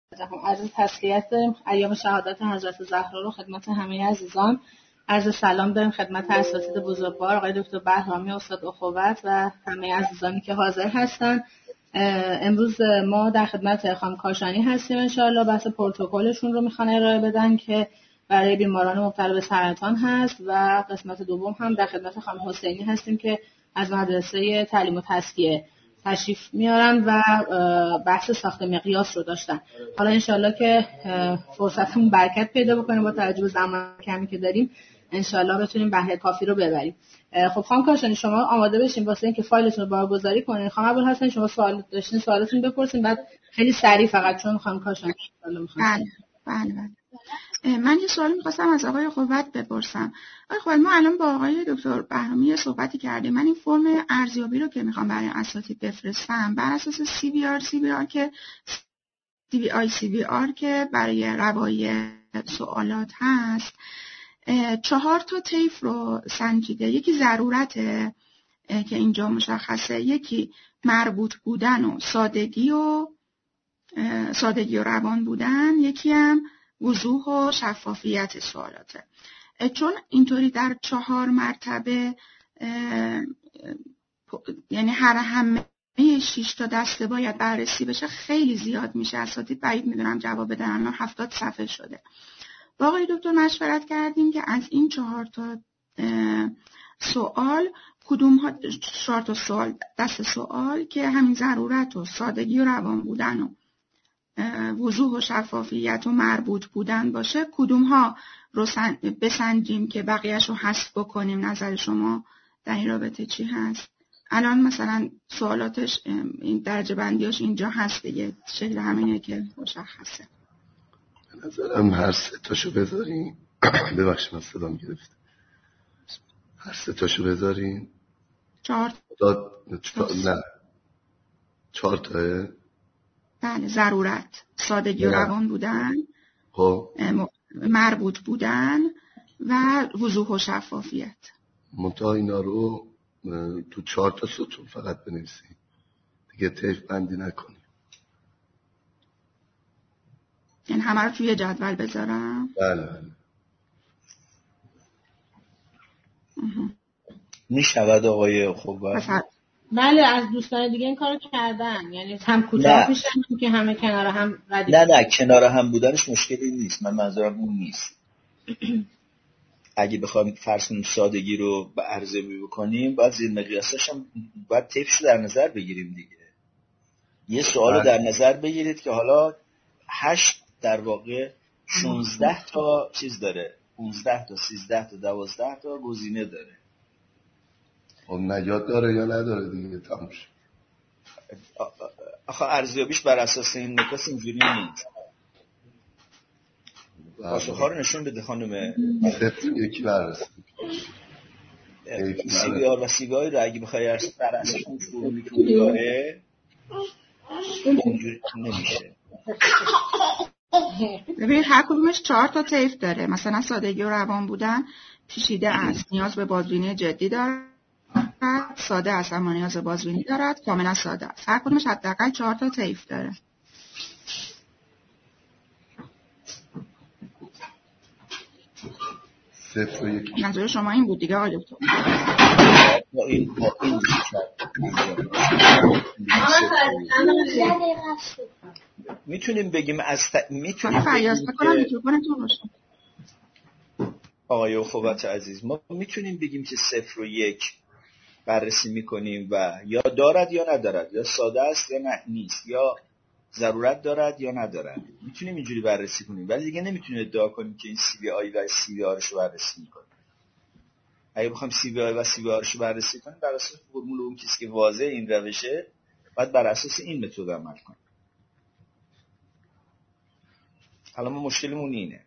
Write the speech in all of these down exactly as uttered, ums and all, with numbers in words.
عرض تسلیت داریم. ایام شهادت حضرت زهرا رو خدمت همه عزیزان عرض سلام داریم خدمت اساتید بزرگوار آقای دکتر بهرامی استاد اخوت و همه عزیزانی که حاضر هستن. امروز ما در خدمت خانم کاشانی هستیم. انشاءالله بحث پروتکلشون رو میخوان ارائه بدن که برای بیماران مبتلا به سرطان هست و قسمت دوم هم در خدمت خانم حسینی هستیم که از مدرسه تعلیم و تزکیه تشریف میارن و بحث ساخت مقیاس رو داشتن. حالا انشالله که فرصتمون برکت پیدا بکنه با توجه به زمان کمی که داریم انشالله بتونیم بهره کافی رو ببریم. خب خانم کاشانی شما آماده بشین واسه اینکه فایلتون رو بارگذاری کنین. خانم ابوالحسن شما سوال داشتین سوالتون بپرسین بعد خیلی سریع فقط چون خانم کاشانی سوال میخوام. بله بله بله. من یه سوال می‌خواستم از آقای اخوت بپرسم. آقای اخوت ما الان با آقای دکتر بهرامی صحبتی کردیم. من این فرم ارزیابی رو که میخوام برای اساتید بفرستم بر اساس سی بی آر سی بی آر که سی بی آی سی بی آر که برای روایی سوالات هست چهار تا طیف رو سنجیده. یکی ضرورته که اینجا مشخصه، یکی مربوط بودن و سادگی و سادگی و روان بودن، یکی هم وضوح و شفافیت سوالاته. چون اینطوری در چهار مرتبه یعنی هر همه شش تا دسته باید بررسی بشه خیلی زیاد میشه. اساتید بعید میدونم جواب بدن. الان هفتاد صفحه شده. با آقای دکتر مشورت کردیم که از این چهار تا سوال کدوم ها چهار تا سوال دست سوال که همین ضرورت و سادگی و روان بودن و وضوح و شفافیت و مربوط بودن باشه کدوم ها رو بسنجیم که بقیهش رو حذف بکنیم. نظر شما در این رابطه چی هست؟ الان مثلا سوالاتش این درجه بندیاش اینجا هست دیگه، شکل همینه که مشخصه. به نظرم هر سه تاشو بذاریم ببخشید من صدام گرفت. هر سه تاشو بذاریم چهار تا نه چهار تاه. بله ضرورت، سادگی و روان بودن، خب مربوط بودن و وضوح و شفافیت. منتها اینا رو تو چهار تا ستون فقط بنویسیم دیگه طیف بندی نکنیم. یعنی همه رو توی جدول بذارم؟ بله بله. میشود آقای خوبه؟ بله از دوستان دیگه این کارو کردن، یعنی هم کوتاه میشن که همه کنار هم ردیف. نه نه کنار هم بودنش مشکلی نیست. من منظورم اون نیست. اگه بخوایم فرض کنیم سادگی رو به ارزیابی بکنیم باید زیر مقیاسش هم باید طیفش در نظر بگیریم دیگه. یه سوال رو در نظر بگیرید که حالا هشت در واقع شانزده تا چیز داره، پانزده تا سیزده تا دوازده تا گزینه داره. خب نجات داره یا نداره دیگه تموم شد. آخه ارزیابیش بر اساس این نکات اینجوری نیست. پاسخ ها رو نشون بده خانم. صفر یکی بررسی سی بی آر و سی بی آی رو اگه بخوای بر اساس اون فرمولی که اون داره اینجوری نمیشه. ببین هر کدومش چهار تا طیف داره. مثلا سادگی و روان بودن پیچیده است، نیاز به بازبینی جدی دارد، ساده است اما نیاز به بازبینی دارد، کاملا ساده است. هر کدومش حداقل چهار تا طیف داره. صفر و یکی. نظر شما این بود دیگه آقای دکتر؟ با این با این میتونیم بگیم از ت... میتونیم فریاض بکنم میکروفونتون روشن. آقای اخوت عزیز ما میتونیم بگیم که صفر و یک بررسی میکنیم و یا دارد یا ندارد، یا ساده است یا نه نیست، یا ضرورت دارد یا ندارد. میتونیم اینجوری بررسی کنیم ولی دیگه نمیتونیم ادعا کنیم که این سی بی آی و سی بی آرش رو بررسی میکنیم. اگه بخوایم سی بی آی و سی بی آرش رو بررسی کنیم بر اساس فرمول اون کسی که واضح این روشه باید بر اساس این متد عمل کنیم. حالا ما مشکلمون اینه.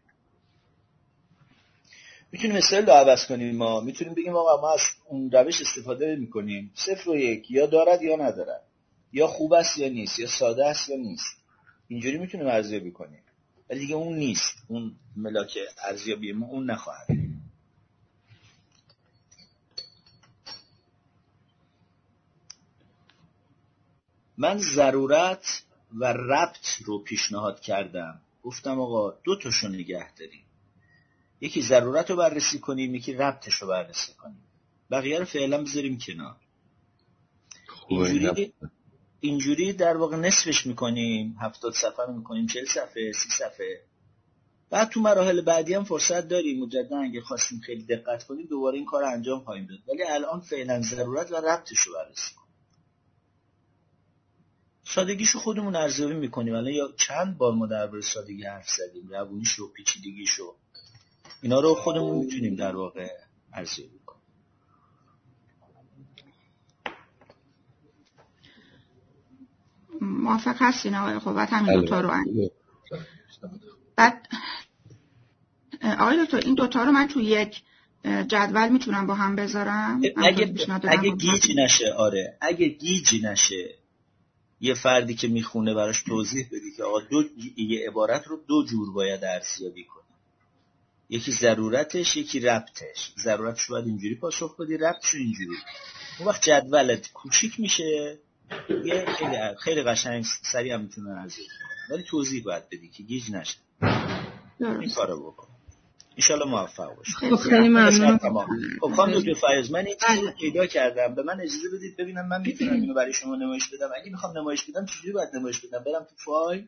میتونیم استایل رو عوض کنیم. ما میتونیم بگیم آقا ما از اون روش استفاده میکنیم صفر و یک، یا دارد یا ندارد، یا خوب است یا نیست، یا ساده است یا نیست. اینجوری میتونیم ارزیابی کنیم ولی دیگه اون نیست. اون ملاک ارزیابی ما اون نخواهد. من ضرورت و ربط رو پیشنهاد کردم. گفتم آقا دو تاشو نگه داریم، یکی ضرورت رو بررسی کنیم، یکی ربطش رو بررسی کنیم، بقیه رو فعلا بذاریم کنار. اینجوری اینجوری در واقع نصفش میکنیم، هفتاد صفحه رو میکنیم چهل صفحه، سی صفحه. بعد تو مراحل بعدی هم فرصت داریم مجددا اگه خواستیم خیلی دقت کنیم دوباره این کار رو انجام خواهیم داد، ولی الان فعلا ضرورت و ربطش رو بررسی کنیم. سادگیشو خودمون ارزیابی میکنیم. الان یا چند بار ما درباره سادگی حرف زدیم، روونیشو، پیچیدگیشو، اینا رو خودمون میتونیم در واقع ارزیابی کنیم. موافق هستین آقای خوبت همین دوتا رو انجام. بعد آقای دکتر این دوتا رو من تو یک جدول میتونم با هم بذارم؟ اگه اگه گیج نشه، آره اگه گیج نشه یه فردی که میخونه براش توضیح بدی که آقا دو یه عبارت رو دو جور باید ارزیابی کنی، یکی ضرورتش یکی ربطش. ضرورتش رو باید اینجوری پاسخ بدی، ربطش رو اینجوری. اون وقت جدولت کوچیک میشه، یه خیلی خیلی قشنگ سریع هم میتونه ارزیابی کنه، ولی توضیح باید بدی که گیج نشه. این کارو بکن. انشالله موفق باشی. خب خیلی ممنونم. خب خانم دکتر فیاض، من این چیزی پیدا کردم، به من اجازه بدید ببینم من میتونم اینو برای شما نمایش بدم. اگه میخوام نمایش بدم چجوری باید نمایش بدم؟ برم تو فایل،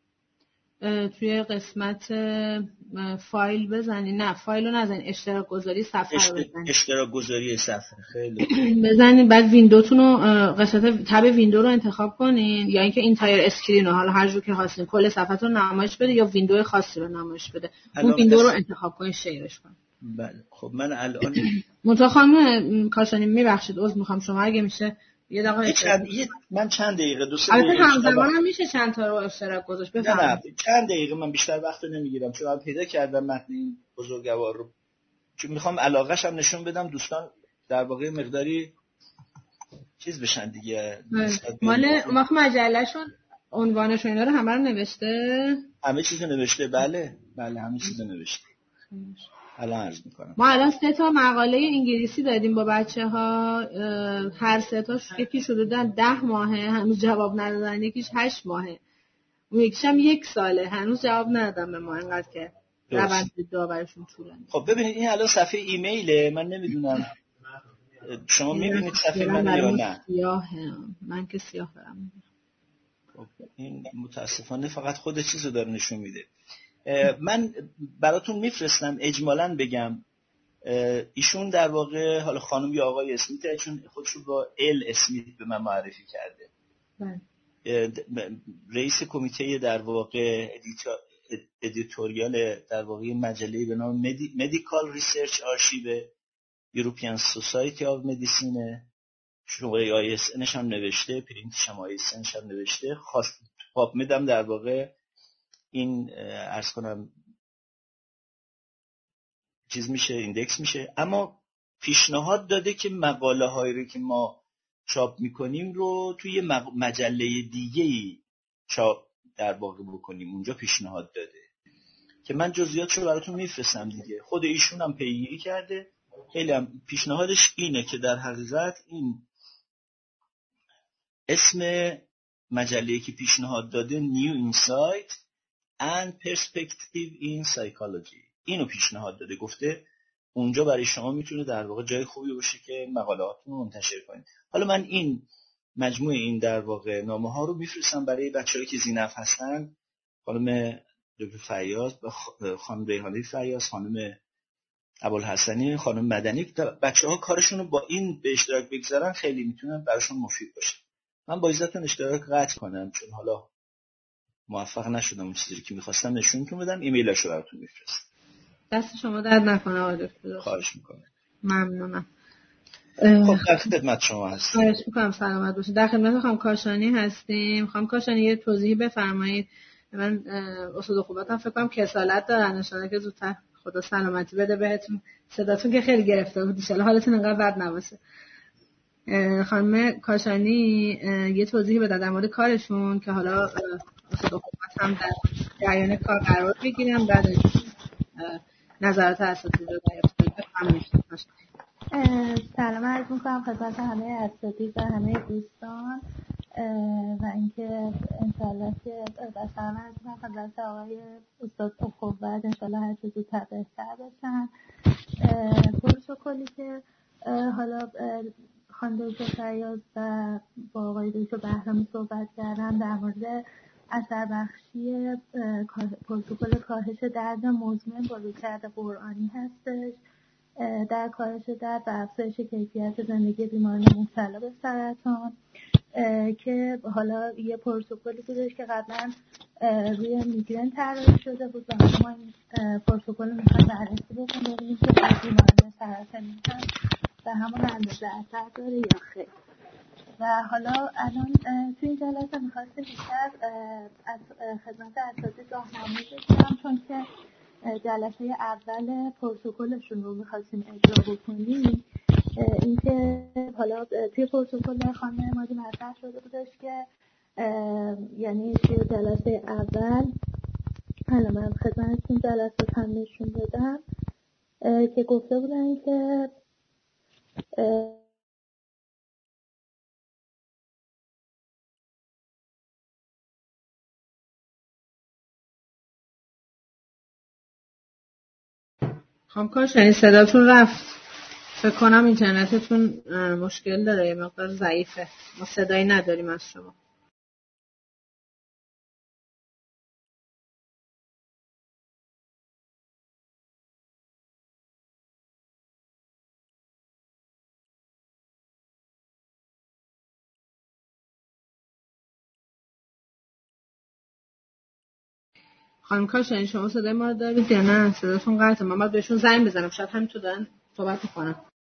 توی قسمت فایل بزنی، نه فایل رو نزنی، اشتراک گذاری صفحه رو بزنی. اشتراک گذاری صفحه خیلی بزنید، بعد ویندوتون رو قسمت تب ویندو رو انتخاب کنین، یا اینکه اینتایر اسکرین رو حالا هر جور که خواستین کل صفحه رو نمایش بده یا ویندو خاصی رو نمایش بده. اون ویندو رو انتخاب کنین، شیرش کنین. بله خب من الان منتها خانم کاشانی میبخشید عذر میخوام، شما اگه میشه یه دقیقه چند یه من چند دقیقه دو سه دقیقه همزمان هم میشه چند تا رو اشتراک گذاشت بفرمایید. نه نه چند دقیقه، من بیشتر وقت نمیگیرم چون من پیدا کردم متن این بزرگوار رو، چون میخوام علاقه‌ش هم نشون بدم دوستان در واقع مقداری چیز بشن دیگه. مال وقت مجلهشون عنوانش و اینا رو همه رو نوشته، همه چیزو نوشته. بله بله همه چیزو نوشته. الان عرض میکنم ما الان سه تا مقاله انگلیسی دادیم با بچه ها، هر سه تاش یکی شدودن ده ماهه هنوز جواب ندادن، یکیش هشت ماهه، اون یکیش هم یک ساله هنوز جواب ندادن به ما، اینقدر که روند داورشون طولانی. خب ببینید این الان صفحه ایمیله، من نمیدونم شما میبینید صفحه من یا نه. سیاهه، من که سیاه دارم. خب این متاسفانه فقط خود چیزو داره نشون میده. من براتون میفرستم اجمالاً بگم. ایشون در واقع حالا خانم یا آقای اسمیت، ایشون خودشو با ال اسمیت به من معرفی کرده. بله. رئیس کمیته در واقع ادیتوریال در واقع مجله به نام مدیکال ریسرچ آرشیو یوروپیان سوسایتی آف مدیسین، شماره آی اس انش هم نوشته، پرینتش هم آی اس انش هم نوشته. خواست پاپ میدم در واقع این عرض کنم چیز میشه، ایندکس میشه. اما پیشنهاد داده که مقاله هایی رو که ما چاپ میکنیم رو توی مجله دیگه‌ای چاپ در واقع بکنیم، اونجا پیشنهاد داده که من جزئیاتشو براتون میفرستم دیگه. خود ایشون هم پیگیری کرده. خیلی هم پیشنهادش اینه که در حقیقت این اسم مجله‌ای که پیشنهاد داده New Insight and Perspective in Psychology، اینو پیشنهاد داده. گفته اونجا برای شما میتونه در واقع جای خوبی باشه که مقالهاتون رو منتشر کنید. حالا من این مجموعه این در واقع نامه ها رو میفرستم برای بچه‌هایی که زینف هستن، خانم دکتر فیاض، خانم ریحانی فیاض، خانم ابوالحسنی، خانم مدنی. بچه‌ها کارشون رو با این به اشتراک بگذارن، خیلی میتونه براشون مفید باشه. من با عزتون اشتراک قطع کنم چون حالا موفق نشدم اون چیزی که می‌خواستم نشونتون بدم. ایمیلاشو براتون میفرستم. دست شما درد نکنه آقای دکتر. خواهش میکنم. ممنونم. خب در خدمت شما هستم. خواهش میکنم، سلامت باشید. در خدمت خانم کاشانی هستیم. خانم کاشانی یه توضیحی بفرمایید. من استاد خوبتم فکر کنم کسالت دارن، ان شاءالله که زودتر خدا سلامتی بده بهتون. صداتون که خیلی گرفته بود، ان شاءالله حالتون انقدر بد نباشه. خانم کاشانی یه توضیحی بدن در مورد کارشون که حالا استاد خوبت هم در جریان کار قرار بگیرم، بعد نظرات اساتید رو دریافت کنم. سلام عرض می‌کنم خدمت همه اساتید و همه دوستان. و اینکه انشالله که بسر من از خدمت آقای استاد اخوت انشالله هر چه زودتر بهتر بشن. پروتکلی که حالا خانم دکتر فریاض و با آقای دکتر بهرامی صحبت کردن در مورد اثر بخشی پروتکل کاهش درد مزمن با رویکرد قرآنی هستش در کاهش درد و افزایش کیفیت زندگی بیماران مبتلا به سرطان، که حالا یه پروتکلی بودش که قبلا روی میگرن طراحی شده بود و ما این پروتکل رو میخوایم بررسی بکنیم ببینیم که بیماران سرطانی هم به همون اندازه اثر داره یا خیر. و حالا الان توی این جلسه میخواستیم بیشتر از خدمت اساتید راهنمایی بگیرم، چون که جلسه اول پروتکلشون رو میخواستیم اجرا بکنیم. اینکه حالا توی پروتکل خانم مادی مطرح شده بودش که یعنی توی جلسه اول حالا من خدمتتون جلسه هم نشون بدم که گفته بودن که خانم کاشانی صداتون رفت، فکر کنم اینترنتتون مشکل داره، یه مقدار ضعیفه، ما صدایی نداریم از شما. خانم کاشانی شما صدای ما رو دارید یا نه؟ صداتون قطعه، من باید بهشون زنگ بزنم، شاید همینطور دارن صحبت میکنم.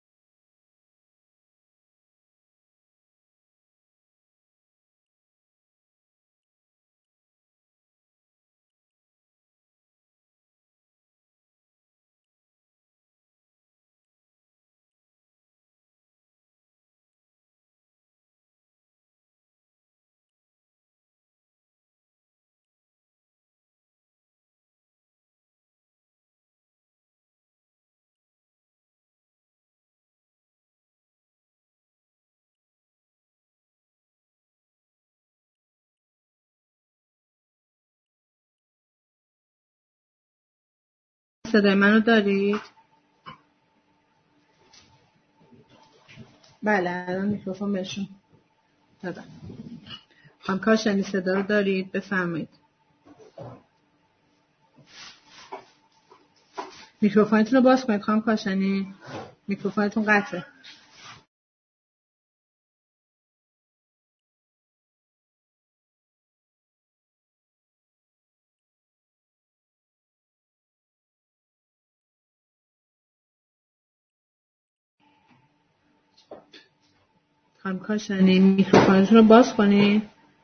صدای منو دارید؟ بله الان میکروفون بهشون دادم. خانم کاشانی صدا رو دارید؟ بفرمایید. میکروفونتون رو باز کنید خانم کاشانی، میکروفونتون قطعه. خانم کاشانی میکروفونتون رو باز کنید.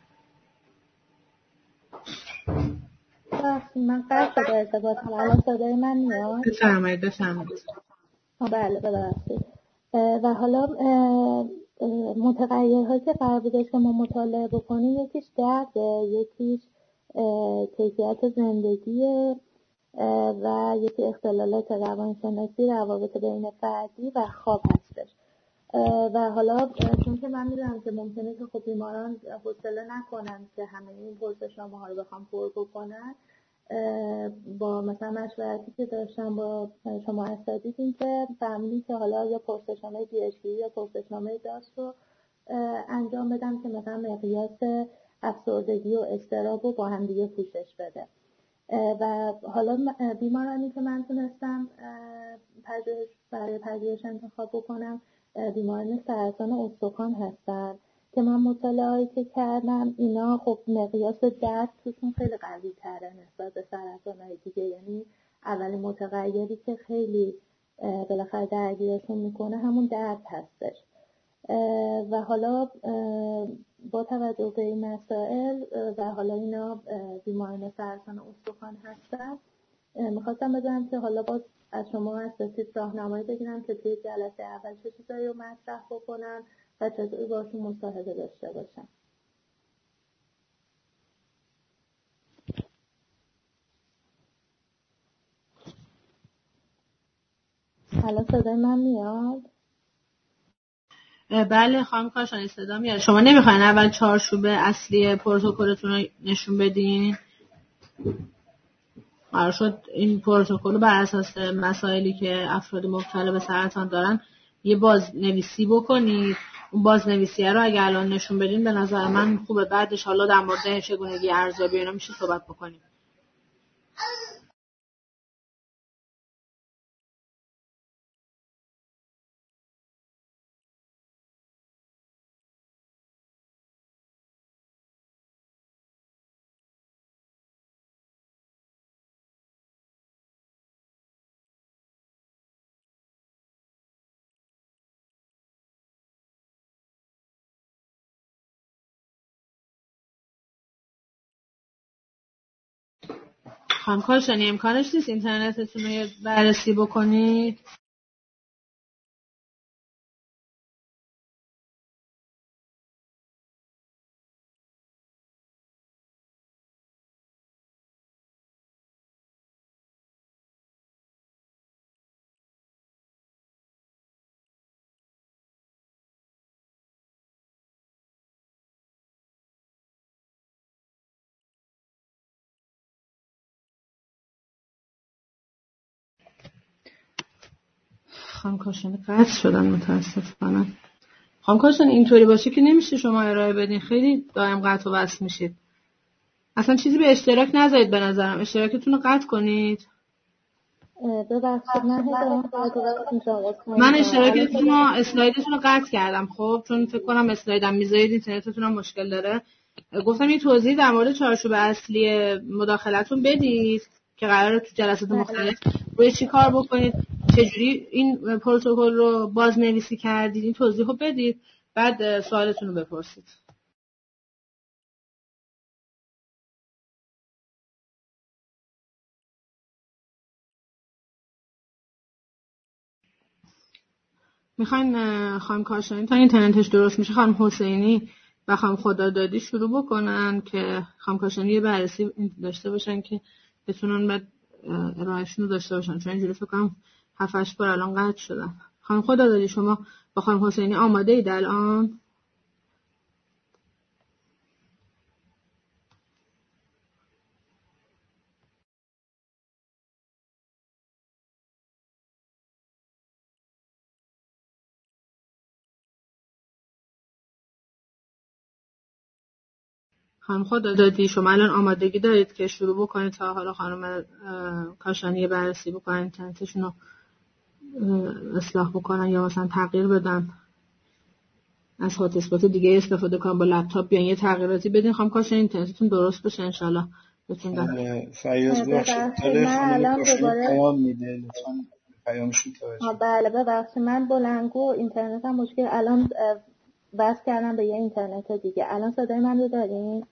من قطع شده ارتباطم، الان صدای من میاد؟ بفرمایید بفرمایید. بله ببخشید. و حالا متغیرهایی که قرار بودش که ما مطالعه بکنیم، یکیش درده، یکیش کیفیت زندگی و یکی اختلالات روانشناسی، روابط بین فردی و خواب هستش. و حالا چون که من میدونم که ممکنه که خب بیماران حوصله نکنن که همه این پرسشنامه‌ها رو بخوام پر بکنن، با مثلا مشورتی که داشتم با شما اساتید این که فهمیدیم که حالا یا پرسشنامه دی اچ یا پرسشنامه داس رو انجام بدم که مثلا مقیاس افسردگی و اضطراب رو با هم دیگه پوشش بده. و حالا بیمارانی که من تونستم پژوهش برای پژوهش انتخاب بکنم بیماران سرطان استخوان هستن که من مطالعاتی که کردم اینا خب مقیاس درد توشون خیلی قوی تره نسبت به سرطان‌های دیگه. یعنی اولین متغیری که خیلی بالاخره درگیرشون میکنه همون درد هستش. و حالا با توجه به این مسائل و حالا اینا بیماران سرطان استخوان هستن، میخواستم بدونم که حالا باز از شما اساتید راهنمایی بگیرم که توی جلسه اول چه چیزایی رو مطرح بکنم و چطوری باشون مصاحبه داشته باشم. حالا صدای من میاد؟ بله خانم کاشانی صدا میاد. شما نمیخواین اول چارچوب اصلی پروتکلتون رو نشون بدین؟ قرار شد این پروتکل بر اساس مسائلی که افراد مبتلا به سرطان دارن یه بازنویسی بکنید. اون بازنویسی رو اگه الان نشون بدین به نظر من خوبه. بعدش حالا در مورد چگونگی ارزیابی اینا میشه صحبت بکنیم. خانم کاشانی امکانش نیست اینترنتتون رو یه بررسی بکنید؟ خانم کاشانی قطع شدن متاسفانه. خانم کاشانی اینطوری باشه که نمیشه شما ارائه بدین، خیلی دائم قطع و وصل میشید. اصلا چیزی به اشتراک نذارید، به نظرم اشتراکتون رو قطع کنید. ببخشید من من اشتراکتون رو اسلایدتون رو قطع کردم. خب چون فکر کنم اسلایدم میذارید اینترنتتون هم مشکل داره. گفتم یه توضیح در مورد چارچوب اصلی مداخلتون بدید که قراره تو جلسات مختلف روی چی کار بکنید، چجوری این پروتکل رو بازنویسی کردید، این توضیح رو بدید، بعد سوالتون رو بپرسید. میخواین خانم کاشانی تا اینترنتش درست میشه خانم حسینی و خانم خدادادی شروع بکنن که خانم کاشانی یه بررسی داشته باشن که بتونن بعد ارائهشون رو داشته باشن، چون اینجوری فکر کنم هفت هشت بار الان قطع شدن. خانم خدادادی شما با خانم حسینی آماده اید الان؟ خانم خدادادی شما الان آمادگی دارید که شروع بکنید تا حالا خانم کاشانی بررسی بکنن اینترنتشون رو اصلاح بکنن یا مثلا تغییر بدن، از هات اسپات دیگه استفاده کنن، با لپتاپ بیان یه تغییراتی بدین خانم کاشانی اینترنتتون درست بشه ان شاء الله بتونید. فیاض بخشید داره خانم کاشانی پیام میده، لطفاً پیامشون توجه. بله ببخشید من بلنگو اینترنت هم مشکل، الان وصل کردم به یه اینترنت دیگه. الان صدای من رو دارین؟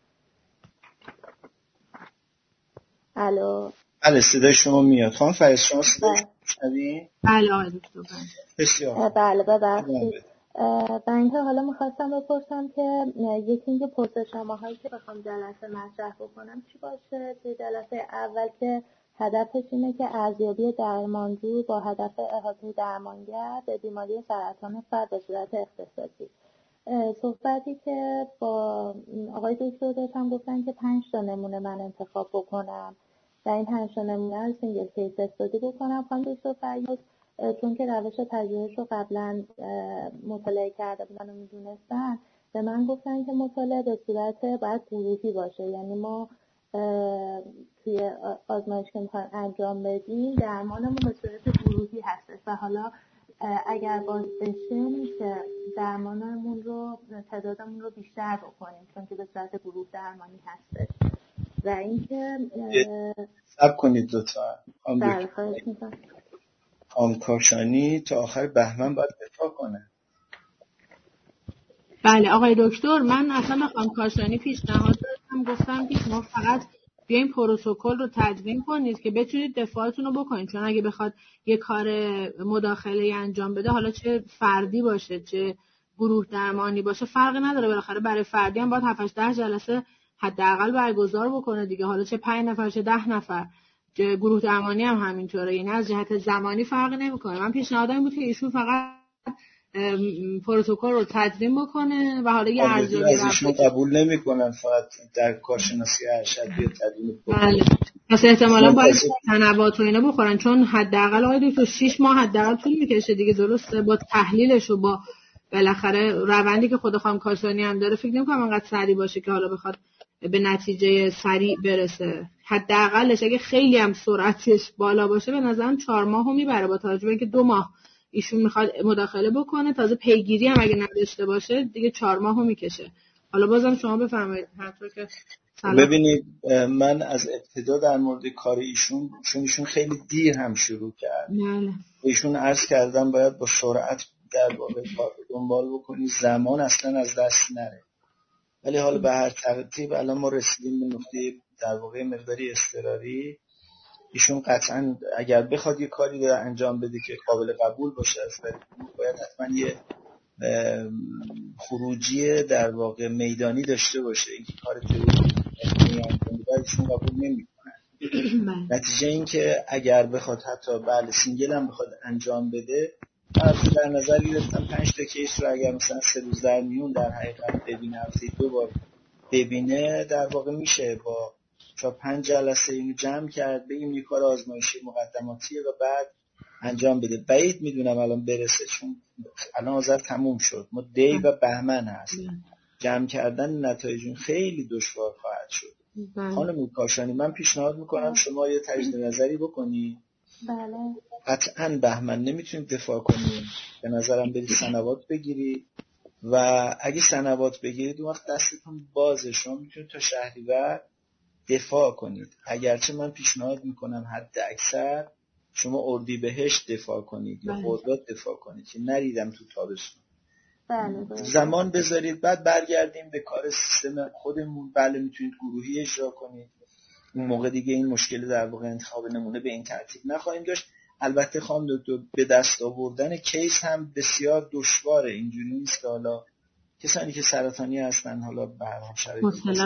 الو. بله صدای شما میاد. خانم فیاض شما صدای میشنوین؟ بله آقای دکتر. بسیار. بله ببخشید. و اینکه حالا میخواستم بپرسم که یکی اینکه پرسشنامه‌هایی که بخوام جلسه مطرح بکنم چی باشه. توی جلسه اول که هدفش اینه که ارزیابی درمانجو با هدف احاطه درمانگر به بیماری سرطان فرد به صورت اختصاصی. صحبتی که با آقای دکتر داشتم گفتن که پنج تا نمونه من انتخاب بکنم و این پنج تا نمونه رو سینگل کیس استادی بکنم. خانم دکتر فریاد چون که روش پژوهش رو قبلا مطالعه کرده بودن و میدونستن به من گفتن که مطالعه به صورت باید گروهی باشه، یعنی ما توی آزمایش که میخوایم انجام بدیم درمانمون به صورت گروهی هستش و حالا اگر باز بشه میشه درمانمون رو تعدادمون رو بیشتر بکنیم چون که به صورت گروه درمانی هستش. و اینکه صبر کنید لطفاً. بله خواهش می‌کنم. خانم کاشانی تا آخر بهمن باید دفاع کنه. بله آقای دکتر من اصلا به خانم کاشانی پیشنهاد دادم، گفتم که شما فقط بیاین پروتکل رو تدوین کنید که بتونید دفاعتون رو بکنید، چون اگه بخواد یه کار مداخله انجام بده حالا چه فردی باشه چه گروه درمانی باشه فرقی نداره، بالاخره برای فردی هم باید هفت هشت ده جلسه حداقل برگزار بکنه دیگه، حالا چه پنج نفر چه ده نفر. گروه درمانی هم همینطوره، یعنی از جهت زمانی فرقی نمیکنه. من پیشنهادم بود که ایشون فقط پروتکل رو تدوین بکنه و حالا یه ارزیابی ازشون قبول نمیکنن، فقط در کارشناسی ارشد بیاد تدوین بکنه. بله پس احتمالاً باید تنوعات و اینا بخورن، چون حداقل آقای دکتر شش ماه حداقل طول میکشه دیگه، درسته؟ با تحلیلش و با بالاخره روندی که خود خانم کاشانی هم داره فکر نمی‌کنم انقدر سریع باشه که حالا بخواد به نتیجه سریع برسه. حداقلش اگه خیلی هم سرعتش بالا باشه به نظرم چهار ماهو میبره، با توجه به اینکه دو ماه ایشون میخواد مداخله بکنه، تازه پیگیری هم اگه نداشته باشه دیگه چهار ماهو میکشه. حالا بازم شما بفرمایید. همونطور که ببینید من از ابتدا در مورد کار ایشون، چون ایشون خیلی دیر هم شروع کرد، بله ایشون عرض کردم باید با سرعت در واقع کار دنبال بکنی، زمان اصلا از دست نره. ولی حالا به هر ترتیب الان ما رسیدیم به نقطه در واقع مقداری اضطراری. ایشون قطعا اگر بخواد یه کاری رو انجام بده که قابل قبول باشه از طرف باید حتما یه خروجی در واقع میدانی داشته باشه. این کار تئوری انجام بده ایشون قبول نمی‌کنه. نتیجه این که اگر بخواد حتی بله سینگل هم بخواد انجام بده، من در نظر گرفتم پنج تا کیس رو اگر مثلا سه روز در میون در حقیقت ببینه، هفته دو بار ببینه، در واقع میشه با چهار پنج جلسه اینو جمع کرد به این کار آزمایشی مقدماتیه و بعد انجام بده. بعید میدونم الان برسه، چون الان آذر تموم شد، ما دی و بهمن هست، جمع کردن نتایج خیلی دشوار خواهد شد. خانم کاشانی من پیشنهاد میکنم شما یه تجدید نظری بکنی. بله قطعاً بهمن نمیتونید دفاع کنید، به نظرم برید سنوات بگیرید و اگه سنوات بگیرید اون وقت دستتون بازه، شما میتونید تا شهریور دفاع کنید. اگرچه من پیشنهاد میکنم حد اکثر شما اردیبهشت دفاع کنید یا خرداد دفاع کنید که نریدم تو تابستون. بله بله. زمان بذارید بعد برگردیم به کار سیستم خودمون. بله میتونید گروهی اجرا کنید، اون موقع دیگه این مشکل در واقع انتخاب نمونه به این ترتیب نخواهیم داشت. البته خانم دکتر به دست آوردن کیس هم بسیار دشواره، اینجوری نیست که حالا کسانی که سرطانی هستن حالا به هر حال شرایط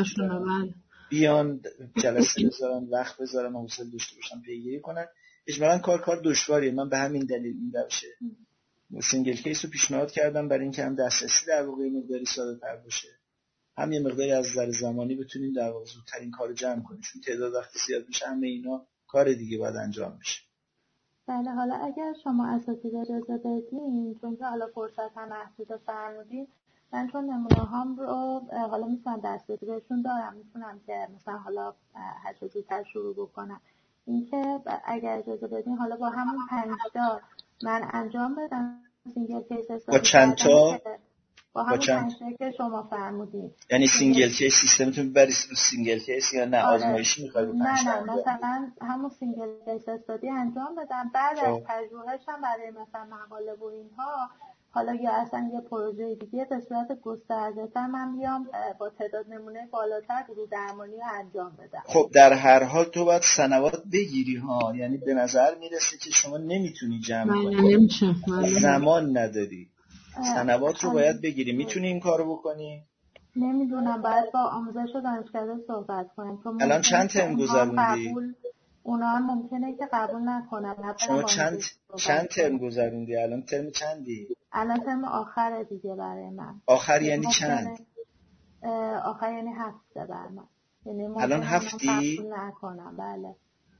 بیان جلسه بذارن، وقت بذارن، حوصله داشته باشن پیگیری کنن، اجمالاً کار کار دشواریه. من به همین دلیل این روشه سینگل کیس رو پیشنهاد کردم برای اینکه هم دسترسی در واقع مقداری ساده‌تر باشه، هم یه مقداری از نظر زمانی بتونیم در واقع زودتر این کارو جمع کنیم، چون تعداد وقتی زیاد بشه همه اینا کار دیگه باید انجام بشه. بله حالا اگر شما اساتید اجازه بدین، چون که حالا فرصت هم محدود فرمودین، من چون نمونه هام رو حالا میتونم دسترسی بهشون دارم، میتونم که مثلا حالا هر چه زودتر شروع بکنم. اینکه اگر اجازه بدین حالا با همون پنج تا من انجام بدم سینگل کیس استفاده با چند تا با همون پنج تا که شما فرمودین، یعنی سینگل کیس سیستمتون ببرید رو سینگل کیس یا نه آره. آزمایشی میخواید رو پنج نه نه مثلا همون سینگل کیس استادی انجام بدم، بعد از پژوهش هم برای مثلا مقاله و اینها حالا یا اصلا یه پروژه دیگه به صورت گسترده‌تر من بیام با تعداد نمونه بالاتر گروه درمانی رو انجام بدم. خب در هر حال تو باید سنوات بگیری ها، یعنی به نظر میرسه که شما نمیتونی جمع کنی، زمان نداری، سنوات رو باید بگیری. میتونی این کارو بکنی؟ نمیدونم، باید با آموزش دانشکده صحبت کنم. الان چند ترم گذروندی؟ اونا هم ممکنه که قبول نکنن. شما چند چند ترم گذروندی؟ الان ترم چندی؟ الان ترم آخره دیگه برای من. آخر یعنی چند؟ آخر یعنی هفته برای من. یعنی الان هفتی؟ قبول نکنم. بله.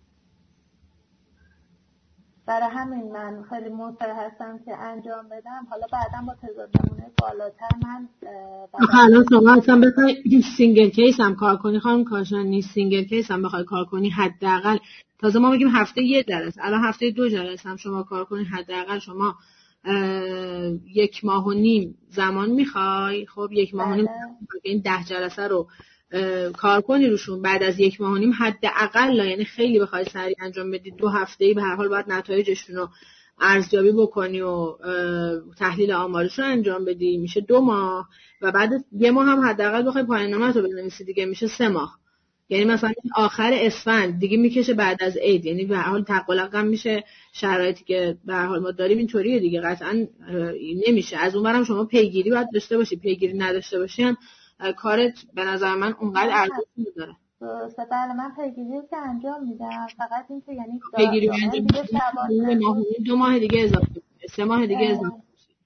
برای همین من خیلی مصر هستم که انجام بدم. حالا بعداً با تعداد نمونه بالاتر من الان شما اصلا بخوای سینگل کیس هم کار کنی خانم کاشانی، سینگل کیس هم بخوای کار کنی حداقل تازه ما میگیم هفته یه جلسه، الان هفته دو جلسه هم شما کار کنی حداقل شما یک ماه و نیم زمان میخوای. خب یک ماه و نیم این ده جلسه رو کار کنی روشون، بعد از یک ماه و نیم حداقل، یعنی خیلی بخوای سریع انجام بدی دو هفته‌ای به هر حال باید نتایجشون رو ارزیابی بکنی و تحلیل آمارش رو انجام بدی، میشه دو ماه و بعد یه ماه هم حداقل بخوای پایان نامه رو بنویسی دیگه میشه سه ماه، یعنی مثلا آخر اسفند دیگه میکشه بعد از عید، یعنی به هر حال تقلقم میشه شرایطی که به هر حال ما داریم اینطوریه دیگه، قطعا نمیشه. از اون برم شما پیگیری باید داشته باشی، پیگیری نداشته باشی هم کارت به نظر من اونقدر ارزش نداره. درسته، بله من پیگیری که انجام میدم، فقط این که یعنی پیگیری انجام میدم دو ماه دیگه اضافه سه ماه دیگه اضافه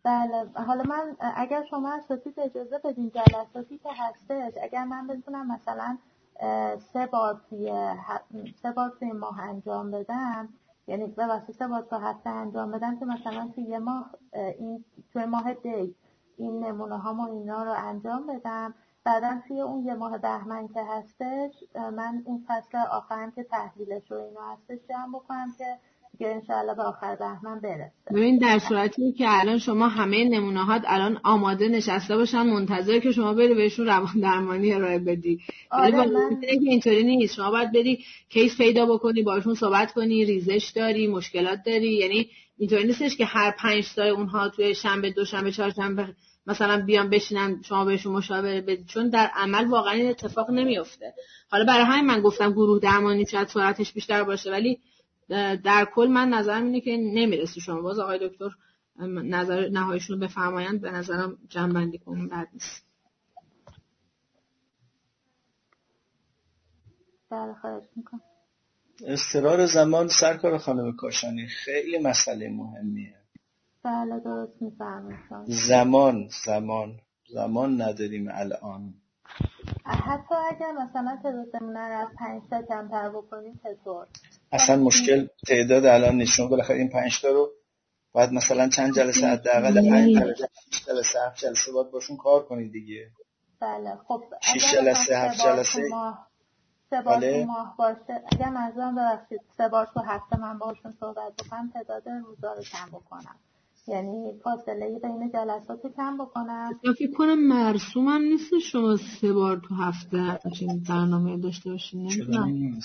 بله. حالا من اگر شما اساتید اجازه بدین جلساتی که هستش اگر من بتونم مثلا سه بار توی سه بار توی ماه انجام بدم، یعنی ببخشید سه بار تا هفته انجام بدم که مثلا توی یه ماه این توی ماه دی این نمونه هامو اینا رو انجام بدم، بعدم توی اون یه ماه بهمن که هستش من اون فصل آخرم که تحلیلش و اینا هستش جمع بکنم که که انشاءالله به آخر بهمن برسه. ببین در صورتی که الان شما همه نمونه‌هات الان آماده نشسته باشن منتظر که شما بری بهشون روان درمانی ارائه بدی، ولی آره من اینطوری نیست. شما باید بری کیس پیدا بکنی، باشون صحبت کنی، ریزش داری، مشکلات داری، یعنی اینطوری نیستش که هر پنج تا اونها توی شنبه، دوشنبه، چهارشنبه مثلا بیان بشینن شما بهشون مشاوره بدید، چون در عمل واقعا این اتفاق نمیفته. حالا برای همین من گفتم گروه درمانی شاید سرعتش بیشتر باشه، ولی در کل من نظرم اینه که نمیرسی. شما باز آقای دکتر نظر نهاییشون رو بفرمایند، به نظرم جمع‌بندی کنیم بد نیست. بله خواهش میکنم. استقرار زمان سرکار خانم کاشانی خیلی مسئله مهمیه. بله درست میفرمایید. زمان زمان زمان نداریم الان. حتی اگر مثلا تعدادمون رو از پنج تا کمتر بکنیم چطور؟ اصلا مشکل تعداد الان نیست. شما بالاخره این پنج تا رو باید مثلا چند جلسه حداقل پنج جلسه شش جلسه هفت جلسه باید باشون کار کنید دیگه. بله خب شش جلسه هفت جلسه سه بار تو ماه باشه. اگر منظورم ببخشید سه بار تو هفته من باشون صحبت بکنم تعداد روزا رو کم بکنم، یعنی فاصله بین جلسات رو کم بکنم. فکر کنم مرسوم هم نیست شما سه بار تو هفته همچین برنامه داشته باشین. نمیدونم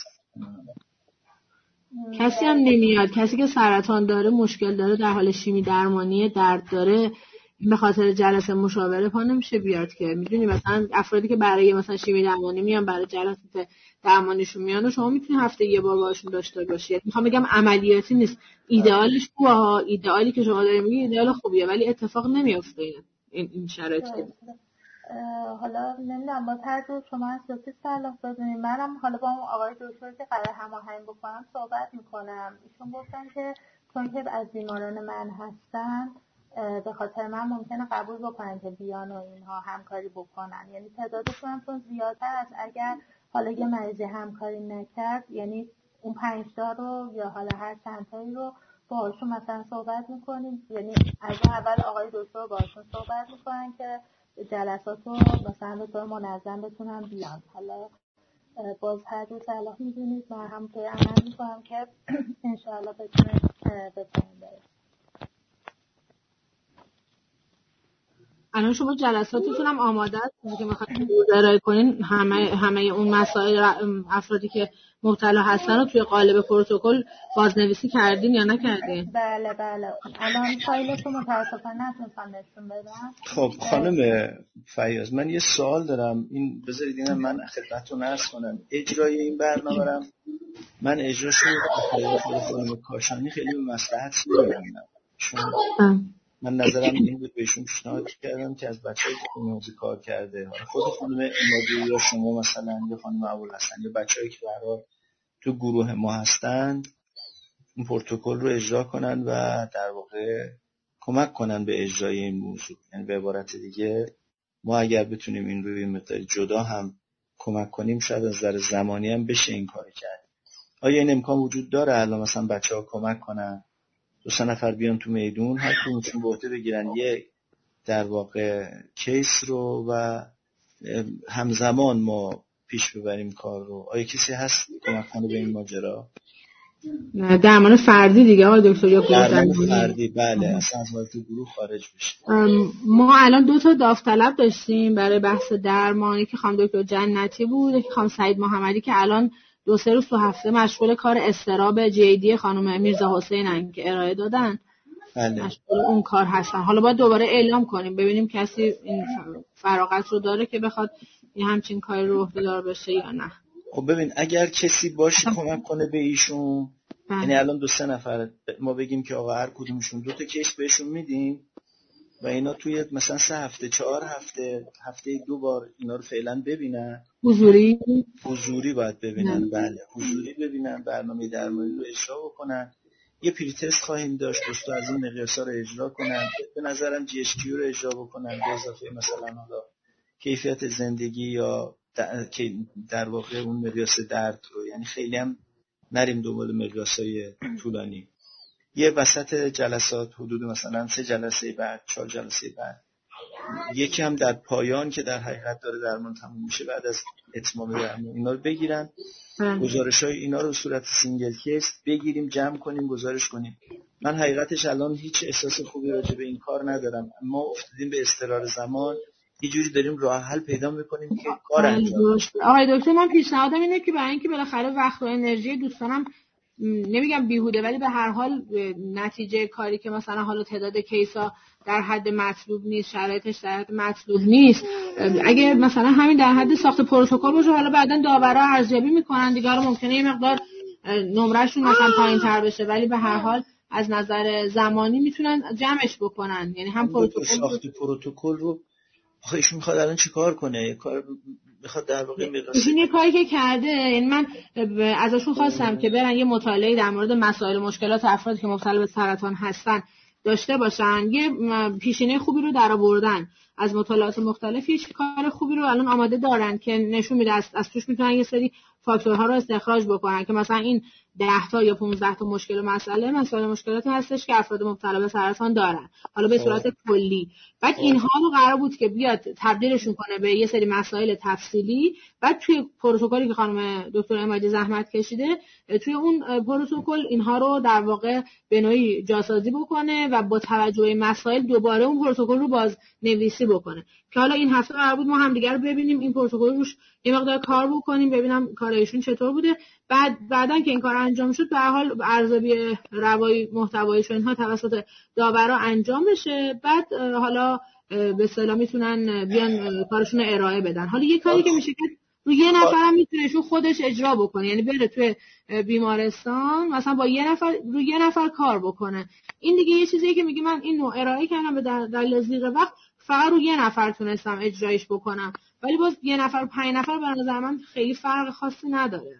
کسی هم نمیاد، کسی که سرطان داره، مشکل داره، در حال شیمی درمانی، درد داره، به خاطر جلسه مشاوره پا نمیشه بیاد که. میدونی مثلا افرادی که برای مثلا شیمی درمانی میان، برای جلسه درمانیشون میان، و شما میتونی هفته یه بار باشون داشته باشید. میخوام بگم عملیاتی نیست. ایدئالش خوبه، ایدئالی که شما دارید میگی ایدئال خوبیه، ولی اتفاق نمیفته این این شرایط. حالا نمیدونم با هر شما اساسی صلاح بدونید. منم حالا با اون آقای دکتر که قرار هماهنگ بکنم صحبت میکنم. ایشون گفتن که چون که از بیماران من هستن به خاطر من ممکنه قبول بکنن که بیان و اینها همکاری بکنن، یعنی تعدادشون هم چون زیادتر از اگر حالا یه مریضی همکاری نکرد، یعنی اون پنج تا رو یا حالا هر چند تایی رو باهاشون مثلا صحبت میکنیم، یعنی از اول آقای دکتر باهاشون صحبت میکنن که جلسات رو مثلا به طور منظم بتونن بیان. حالا باز هر دو صلاح میدونید ما هم که عمل میکنم که انشاءالله بتونه بتونیم بریم. الان شما جلساتتون هم آماده است که میخواید ارائه کنین؟ همه همه اون مسائل افرادی که مبتلا هستن رو توی قالب پروتکل بازنویسی کردین یا نکردین؟ بله بله الان فایلتو متاسفانه نتونستم نشون بدم. خب خانم فیاض من یه سوال دارم، این بذارید اینم من خدمتتون عرض کنم. اجرای این برنامه رو من اجراشو خود خانم کاشانی خیلی به مصلحت می‌بینم، چون من نظرم این بود بهشون پیشنهاد کردم که از بچه‌ای که این موضوع کار کرده، حالا خود خانم امادی یا شما مثلا یا خانم ابوالحسن یا بچه‌ای که برای تو گروه ما هستند این پروتکل رو اجرا کنن و در واقع کمک کنن به اجرای این موضوع. یعنی به عبارت دیگه ما اگر بتونیم این روی مقدار جدا هم کمک کنیم شاید از نظر زمانی هم بشه این کار کرد. آیا این امکان وجود داره الان مثلا بچه‌ها کمک کنن دو سه نفر بیان تو میدون هر کدومشون به عهده بگیرن یه در واقع کیس رو و همزمان ما پیش ببریم کار رو؟ آیا کسی هست کمک کنه به این ماجرا؟ نه درمان فردی دیگه آقای دکتر، یا گروه درمان فردی؟ بله اصلا از وارد گروه خارج بشه. ما الان دو تا داوطلب داشتیم برای بحث درمانی که خانم دکتر جنتی بود که خانم سعید محمدی که الان دو سه روز تو هفته مشغول کار استراب جیدی خانم میرزا حسینن که ارائه دادن. بله. مشغول اون کار هستن. حالا باید دوباره اعلام کنیم ببینیم کسی این فراغت رو داره که بخواد این همچین کاری رو عهده‌دار بشه یا نه. خب ببین اگر کسی باشه کمک کنه به ایشون، یعنی الان دو سه نفر ما بگیم که آقا هر کدومشون دو تا کیس بهشون میدیم و اینا توی مثلا سه هفته چهار هفته هفته دو بار اینا رو فعلا ببینن. حضوری حضوری باید ببینن. بله حضوری ببینن، برنامه درمانی رو اجرا بکنن. یه پری تست خواهیم داشت، دوستا از این مقیاسا رو اجرا کنن، به نظرم جی اچ کیو رو اجرا بکنن به اضافه مثلا حالا کیفیت زندگی یا در, در واقع اون مقیاس درد رو، یعنی خیلی هم نریم دنبال مقیاسای طولانی. یه وسط جلسات حدود مثلا سه جلسه بعد، چهار جلسه بعد، یکی هم در پایان که در حقیقت داره درمان تموم میشه، بعد از اتمام درمان اینا رو بگیرن، گزارش‌های اینا رو صورت سینگل کیس بگیریم، جمع کنیم، گزارش کنیم. من حقیقتش الان هیچ احساس خوبی راجع به این کار ندارم. ما افتادیم به استقرار زمان، یه جوری داریم راه حل پیدا می‌کنیم که کار انجام بشه. آقای دکتر، من پیشنهادم اینه که برای اینکه بالاخره وقت و انرژی دوستانم نمیگم بیهوده، ولی به هر حال نتیجه کاری که مثلا حالا تعداد کیسا در حد مطلوب نیست، شرایطش در حد مطلوب نیست، اگه مثلا همین در حد ساخت پروتکل باشه، حالا بعداً داورا ارزیابی میکنن دیگه، حالا ممکنه یه مقدار نمرهشون مثلا پایین‌تر بشه، ولی به هر حال از نظر زمانی میتونن جمعش بکنن. یعنی هم پروتکل ساخت پروتکل رو آخه ایشون میخواد الان چیکار کنه؟ یه کار میخواد در واقع مقیاس این کاری که کرده، یعنی من ازشون خواستم که برن یه مطالعه در مورد مسائل و مشکلات افرادی که مبتلا به سرطان هستن داشته باشن، یه پیشینه خوبی رو در آوردن از مطالعات مختلف، هیچ کار خوبی رو الان آماده دارن که نشون میده از, از توش میتونن یه سری فاکتورها رو استخراج بکنن که مثلا این ده تا یا پانزده تا مشکل و مسئله مسائل مشکلاتی هستش که افراد مبتلا به سرطان دارن، حالا به صورت کلی. بعد اینها رو قرار بود که بیاد تبدیلشون کنه به یه سری مسائل تفصیلی، بعد توی پروتکلی که خانم دکتر امادی زحمت کشیده، توی اون پروتکل اینها رو در واقع به نوعی جاسازی بکنه و با توجه به مسائل دوباره اون پروتکل رو باز نویسی بکنه که حالا این هفته قرار بود ما هم دیگه رو ببینیم، این پروتکل روش یه مقدار کار بکنیم، ببینم کار ایشون چطور بوده. بعد بعدن که این کار انجام شد، به هر حال ارزیابی روایی محتوایش و اینها توسط داورا انجام بشه، بعد حالا به اصطلاح میتونن بیان کارشون رو ارائه بدن. حالا یه کاری که میشه که روی یه نفرم میتونه ایشون خودش اجرا بکنه، یعنی بره توی بیمارستان مثلا با یه نفر روی یه نفر کار بکنه. این دیگه یه چیزیه که میگه من این نوع ارائه کردم به دلیل ضیق وقت، فقط روی یه نفر تونستم اجرایش بکنم، ولی باز یه نفر و پنج نفر به نظر من خیلی فرق خاصی نداره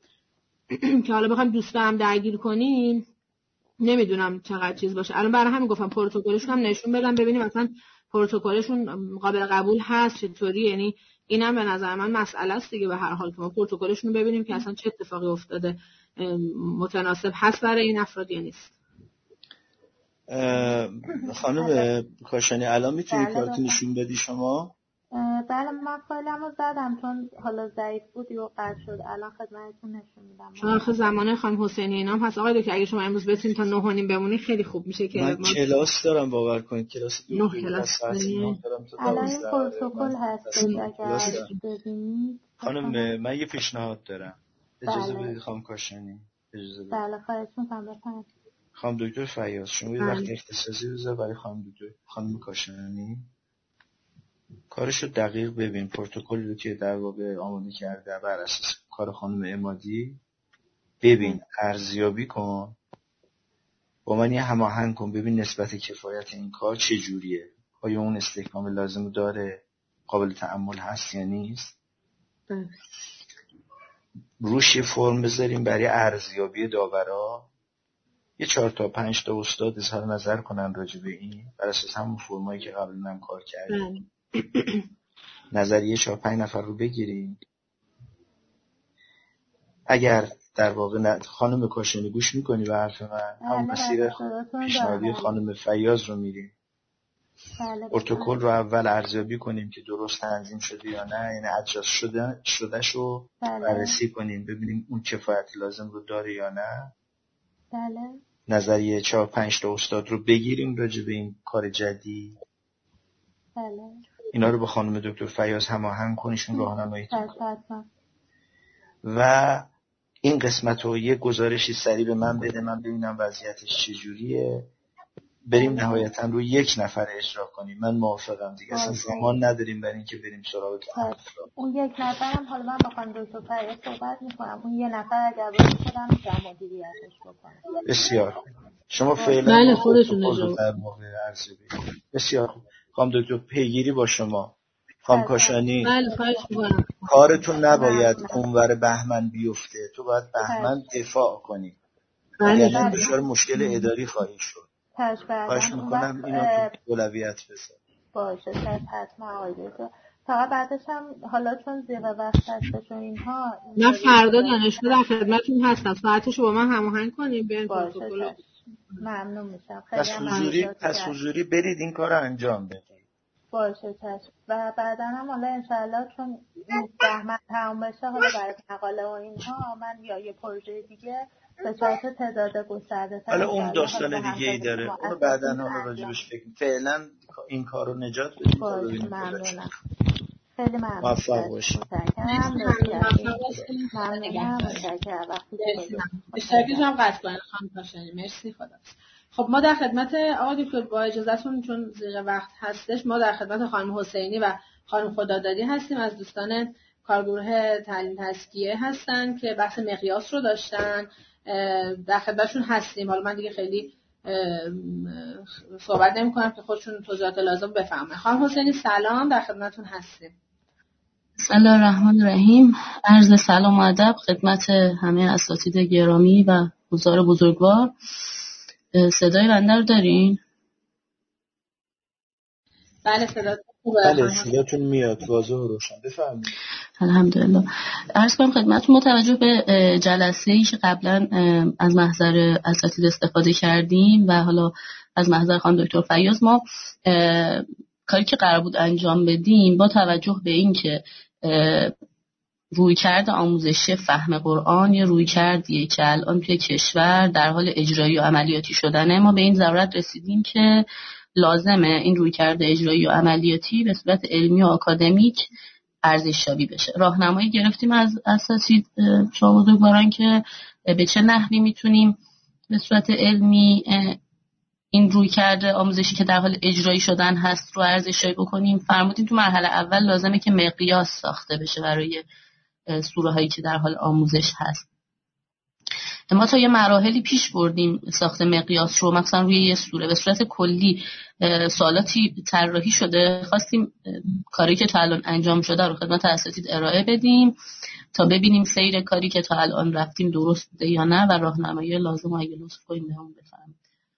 که حالا بخوام دوستام درگیر کنیم نمیدونم چقدر چیز باشه. الان برای همین گفتم پروتکلشون هم نشون بدم ببینیم مثلا پروتکلشون قابل قبول هست چطوری، یعنی اینم به نظر من مسئله است دیگه. به هر حال که ما پروتکلشون رو ببینیم که اصلا چه اتفاقی افتاده، متناسب هست برای این افراد یا نیست. خانم کاشانی الان میتونی کارت نشون بدی شما؟ بله من فایلمو زدم چون حالا ضعیف بود و قطع شد، الان خدمتتون نشون میدم. چون آخه زمان خانم حسینی اینام هست. آقای دکتر اگه شما امروز بتونید تا نه و نیم بمونید خیلی خوب میشه که من کلاس دارم، باور کنید کلاس دو کلاس دارم. الان این پروتکل هست اگر ببینید. خانم من یه پیشنهاد دارم، اجازه بدید خانم کاشانی. اجازه بدید. بله خواهش می‌کنم بفرمایید. خانم دکتر فیاض شما یه وقت اختصاصی بذار برای خانم دکتر خانم کاشانی کارشو دقیق ببین، پروتکلی رو که در واقع آماده کرده بر اساس کار خانم امادی ببین، ارزیابی کن، با من یه هماهنگ کن، ببین نسبت کفایت این کار چه جوریه، آیا اون استحکام لازم داره، قابل تأمل هست یا نیست. روش یه فرم بذاریم برای ارزیابی داورا، یه چهار تا پنج تا استاد اظهار نظر کنن راجع به این بر اساس همون فرمایی که قبلا هم کار کردیم. نظریه چهار پنج نفر رو بگیریم. اگر در واقع خانم کاشانی گوش میکنی به حرف من، همون مسیر پیشنهادی خانم فیاض رو میریم. پروتکل رو اول ارزیابی کنیم که درست تنظیم شده یا نه، یعنی اجراست شده شدهش رو بررسی کنیم ببینیم اون کفایت لازم رو داره یا نه. بله. نظریه چهار پنج تا استاد رو بگیریم راجع به این کار جدید. بله. اینا رو با خانم دکتر فیاض هماهنگ کنیشون راهنمایی کنن. و این قسمت رو یه گزارشی سریع به من بده، من ببینم وضعیتش چجوریه، بریم نهایتا رو یک نفر اجرا کنیم. من موافقم دیگه، اصلا زمان نداریم برای اینکه بریم سراغ اون یک نفرم. حالا من با خانم دکتر فیاض صحبت میکنم، اون یه نفر اگر باید خودم میتونم مدیریتش بکنم. بسیار شما فعلا بله خودتون اجرا در موقع ارزیابی. بسیار خوب خانم دکتر پیگیری با شما. خانم کاشانی بله خواهش میکنم. کارتون نباید اونور بهمن بیفته، تو باید بهمن دفاع کنی. یعنی دچار مشکل اداری خواهی شد. خواهش میکنم اینو تو اولویت بذار. باشه چشم حتما آقای دکتر. فقط بعدش هم حالا چون زیر وقت هستش و اینها من فردا دانشجو در خدمتتون هستم، ساعتشو با من هماهنگ کنیم بیاین پروتکل. ممنون میشم. پس حضوری پس حضوری برید این کارو انجام بدید. باشه چشم. و بعدا هم حالا انشالله چون زحمت تمام بشه حالا برای مقاله و اینها من یا یه پروژه دیگه به صورت تعداد گسترده تر حالا اون داستان دیگه ای داره اون بعدا حالا راجبش فکر فعلا این کارو نجات بدید. باشه ممنونم. خیلی ممنون. موفق باشید. اشتراکش هم قطع کنید خانم کاشانی. مرسی خدا. خب ما در خدمت آقای دکتر با اجازهتون چون زیر وقت هستش ما در خدمت خانم حسینی و خانم خدادادی هستیم از دوستان کارگروه تعلیم تزکیه هستن که بحث مقیاس رو داشتن. در خدمتشون هستیم. حالا من دیگه خیلی صحبت نمی کنم که خودشون توضیحات لازم بفهمن. خانم حسینی سلام، در خدمتتون هستیم. بسم الله الرحمن الرحیم. عرض سلام و ادب خدمت همه اساتید گرامی و حضار بزرگوار. صدای بنده رو دارین؟ بله صداتون خوبه. بله صداتون میاد واضح و روشن. بفرمایید. الحمدلله. عرض کنم خدمتتون متوجه به جلسه‌ای که قبلا از محضر اساتید استفاده کردیم و حالا از محضر خانم دکتر فیاض ما کاری که قرار بود انجام بدیم با توجه به این که رویکرد آموزشی فهم قرآن یه رویکردیه که الان توی کشور در حال اجرایی و عملیاتی شدنه، ما به این ضرورت رسیدیم که لازمه این رویکرد اجرایی و عملیاتی به صورت علمی و آکادمیک ارزش‌یابی بشه. راهنمایی گرفتیم از اساتید شما بزرگواران که به چه نحوی میتونیم به صورت علمی این رویکرد آموزشی که در حال اجرایی شدن هست رو ارزش‌یابی بکنیم. فرمودین تو مرحله اول لازمه که مقیاس ساخته بشه برای سوره هایی که در حال آموزش هست. ما تا یه مراحلی پیش بردیم ساخت مقیاس رو، مثلا روی یه سوره به صورت کلی سوالاتی طراحی شده، خواستیم کاری که تا الان انجام شده رو خدمت اساتید ارائه بدیم تا ببینیم سیر کاری که تا الان رفتیم درست بوده یا نه و راهنمایی لازم رو اگه لطف کنید بهمون بفرمایید.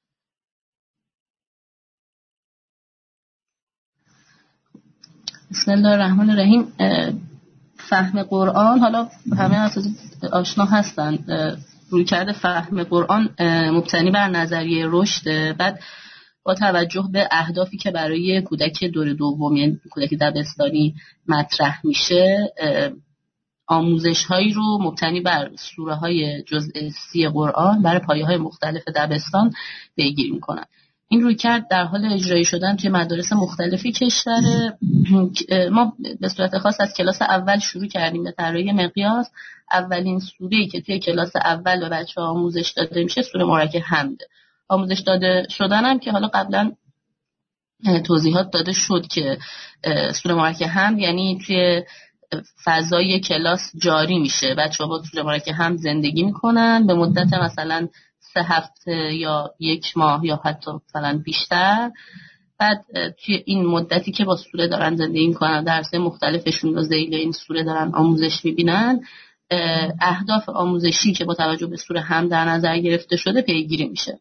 بسم الله الرحمن الرحیم. فهم قرآن، حالا همه اساتید آشنا هستن، رویکرد فهم قرآن مبتنی بر نظریه رشد. بعد با توجه به اهدافی که برای کودک دور دوم یعنی کودک دبستانی مطرح میشه آموزش هایی رو مبتنی بر سوره های جزء سی قرآن برای پایه های مختلف دبستان پیگیری میکنن. این رویکرد در حال اجرایی شدن توی مدارس مختلفی کشور. ما به صورت خاص از کلاس اول شروع کردیم به طراحی مقیاس. اولین سوره‌ای که توی کلاس اول به بچه‌ها آموزش داده میشه سوره مبارکه حمد. آموزش داده شدن هم که حالا قبلا توضیحات داده شد که سوره مبارکه حمد یعنی توی فضای کلاس جاری میشه، بچه‌ها با سوره مبارکه حمد زندگی میکنن به مدت مثلا سه هفته یا یک ماه یا حتی مثلا بیشتر. بعد توی این مدتی که با سوره دارن زندگی میکنن درس‌های مختلفشون رو ذیل این سوره دارن آموزش میبینن، اهداف آموزشی که با توجه به سوره هم در نظر گرفته شده پیگیری میشه.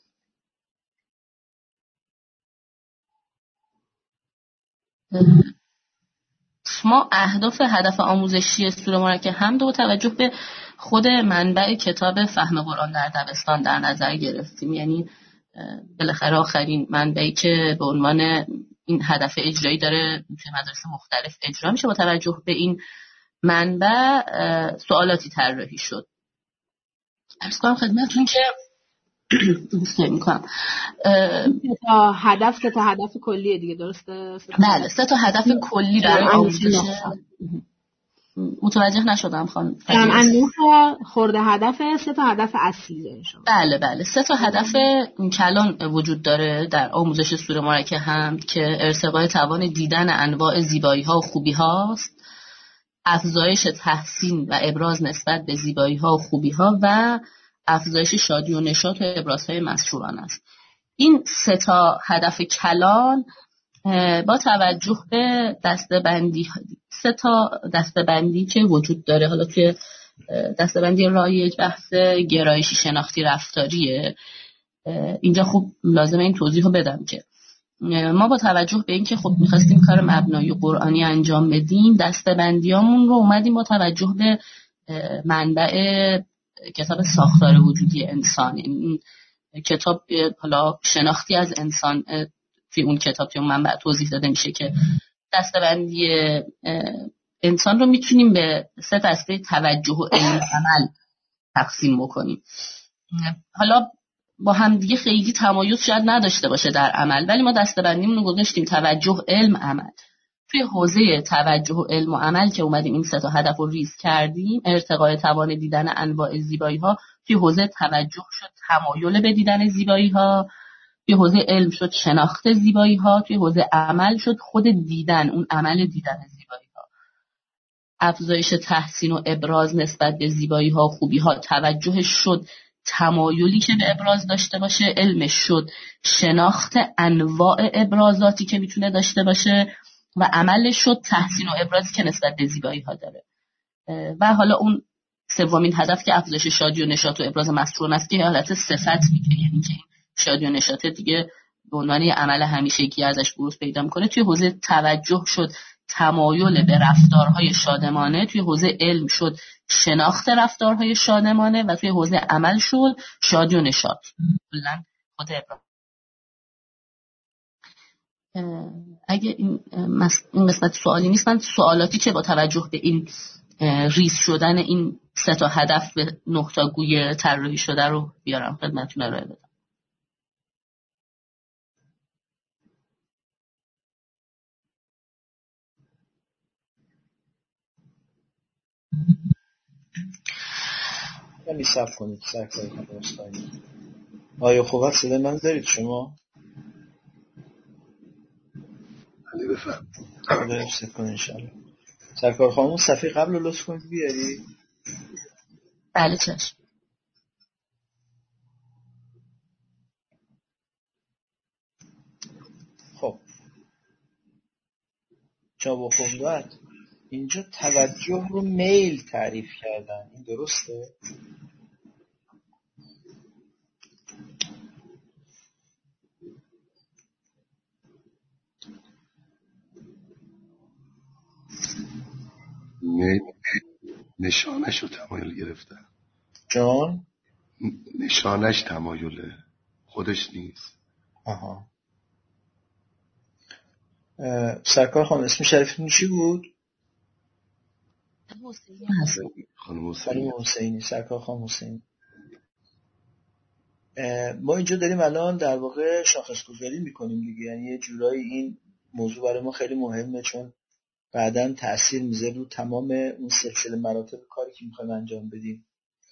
ما اهداف هدف آموزشی سوره مبارکه حمد با توجه به خود منبع کتاب فهم قرآن در دبستان در نظر گرفتیم، یعنی بالاخره آخرین منبعی که به عنوان این هدف اجرایی داره توی مدارس مختلف اجرا میشه. با توجه به این منبع سوالاتی طراحی شد. عرض کنم خدمتتون که سه میکنم سه تا هدف سه تا هدف کلیه دیگه، درسته؟ بله سه تا هدف کلی برای آموزش. متوجه نشدم خانم. جمعاً نه تا خورده هدف، سه تا هدف اصلی داره شما. بله بله سه تا هدف کلان وجود داره در آموزش سوره مبارکه حمد که ارتقای توان دیدن انواع زیبایی ها و خوبی هاست، افزایش تحسین و ابراز نسبت به زیبایی ها و خوبی ها و افزایش شادی و نشاط و ابراز های مسروران است. این سه تا هدف کلان با توجه به دسته‌بندی سه تا دسته‌بندی که وجود داره، حالا توی دسته‌بندی رایج بحث گرایشی شناختی رفتاریه. اینجا خوب لازمه این توضیح رو بدم که ما با توجه به اینکه خب می‌خواستیم کار مبنایی قرآنی انجام بدیم، دسته‌بندیامون رو اومدیم با توجه به منبع کتاب ساختار وجودی انسان. این کتاب حالا شناختی از انسان توی اون کتاب توی اون منبع توضیح داده میشه که دسته‌بندی انسان رو میتونیم به سه دسته توجه و علم عمل تقسیم بکنیم. حالا با هم دیگه خیلی تمایز شاید نداشته باشه در عمل، ولی ما دسته‌بندیمون رو گذاشتیم توجه، علم، عمل. توی حوزه توجه و علم و عمل که اومدیم این سه تا هدف رو ریز کردیم، ارتقای توان دیدن انواع زیبایی‌ها توی حوزه توجه شد تمایل به دیدن زیبایی‌ها، توی حوزه علم شد شناخت زیبایی‌ها، توی حوزه عمل شد خود دیدن، اون عمل دیدن زیبایی‌ها. افزایش تحسین و ابراز نسبت به زیبایی‌ها و خوبی‌ها، توجهش شد تمایلی که به ابراز داشته باشه، علمش شد شناخت انواع ابرازاتی که میتونه داشته باشه و عملش شد تحسین و ابرازی که نسبت به زیبایی‌ها داره. و حالا اون سومین هدف که افزایش شادی و نشاط و ابراز مسرور است که حالت صفت میگه، یعنی که شادی و نشاط دیگه به عنوان عمل همیشگی ازش بروز پیدا میکنه. توی حوزه توجه شد تمایل به رفتارهای شادمانه، توی حوزه علم شد شناخت رفتارهای شادمانه و توی حوزه عمل شد شادی و نشاط. کلاً خود ابراز. اگه این قسمت سوالی نیست، من سوالاتی که با توجه به این ریز شدن این سه تا هدف به نقطه گوی طراحی شده رو بیارم خدمتتون ارائه بدم. کمی صبر کنید سرکار خانم. آیا خوبت صدای من دارید شما؟ علی بفرم. خدا حفظت کنه انشاءالله. سرکار خانم صفحه قبل رو لطف کنید بیاری. بله چشم. خب جا و خوبت اینجا توجه رو میل تعریف کردن، این درسته؟ نشانش رو تمایل گرفتن. جان؟ نشانش تمایله، خودش نیست. آها. سرکار خانم اسم شریفتون چی بود؟ حسینی هست. خانم حسینی. خانم حسینی. سرکار خانم حسینی. ما اینجا داریم الان در واقع شاخص گذاری میکنیم دیگه، یعنی یه جورایی این موضوع برای ما خیلی مهمه چون بعداً تأثیر میذاره رو تمام اون سلسله مراتب کاری که میخوایم انجام بدیم.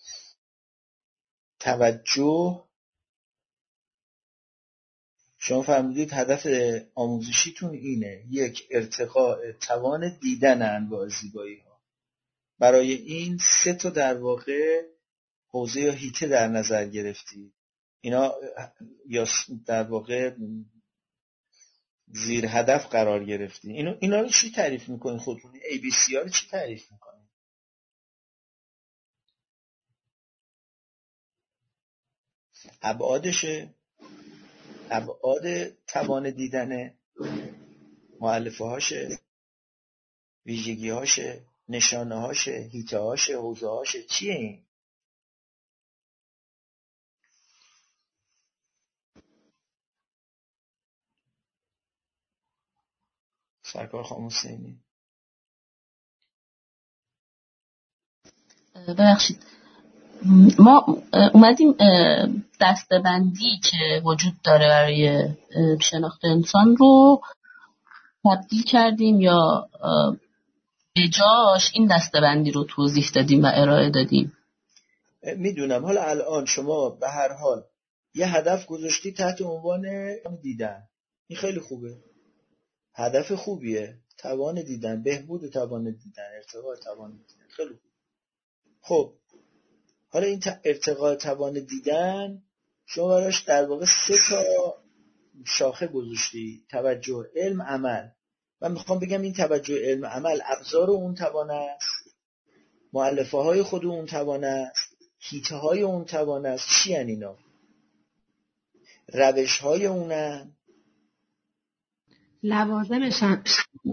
توجه، شما فرمودید هدف آموزشیتون اینه، یک، ارتقاء توان دیدن انواع زیبایی ها. برای این سه تا در واقع حوزه یا هیته در نظر گرفتید. اینا یا در واقع زیر هدف قرار گرفتید. اینا اینا رو چی تعریف میکنید خودتون؟ ای بی سی ها رو چی تعریف میکنید؟ ابعادشه، ابعاد توان دیدن، مؤلفه هاشه، ویژگی هاشه، نشانه هاشه، هیته هاشه، حوزه هاشه، چیه این؟ سرکار خانم حسینی. ببخشید ما اومدیم دسته‌بندی که وجود داره برای شناخت انسان رو تبدیل کردیم یا به جاش این دسته‌بندی رو توضیح دادیم و ارائه دادیم. میدونم. حالا الان شما به هر حال یه هدف گذاشتی تحت عنوان دیدن، این خیلی خوبه، هدف خوبیه، توان دیدن، بهبود توان دیدن، ارتقاء توان دیدن، خیلی خوب. خب حالا این ارتقاء توان دیدن شما براش در واقع سه تا شاخه گذاشتی، توجه، علم، عمل. من میخوام بگم این توجه، علم، عمل ابزار اون توان است مؤلفه های خود اون توان است، هیته های اون توان است. چی هن اینا؟ روش های اونن، لوازمشن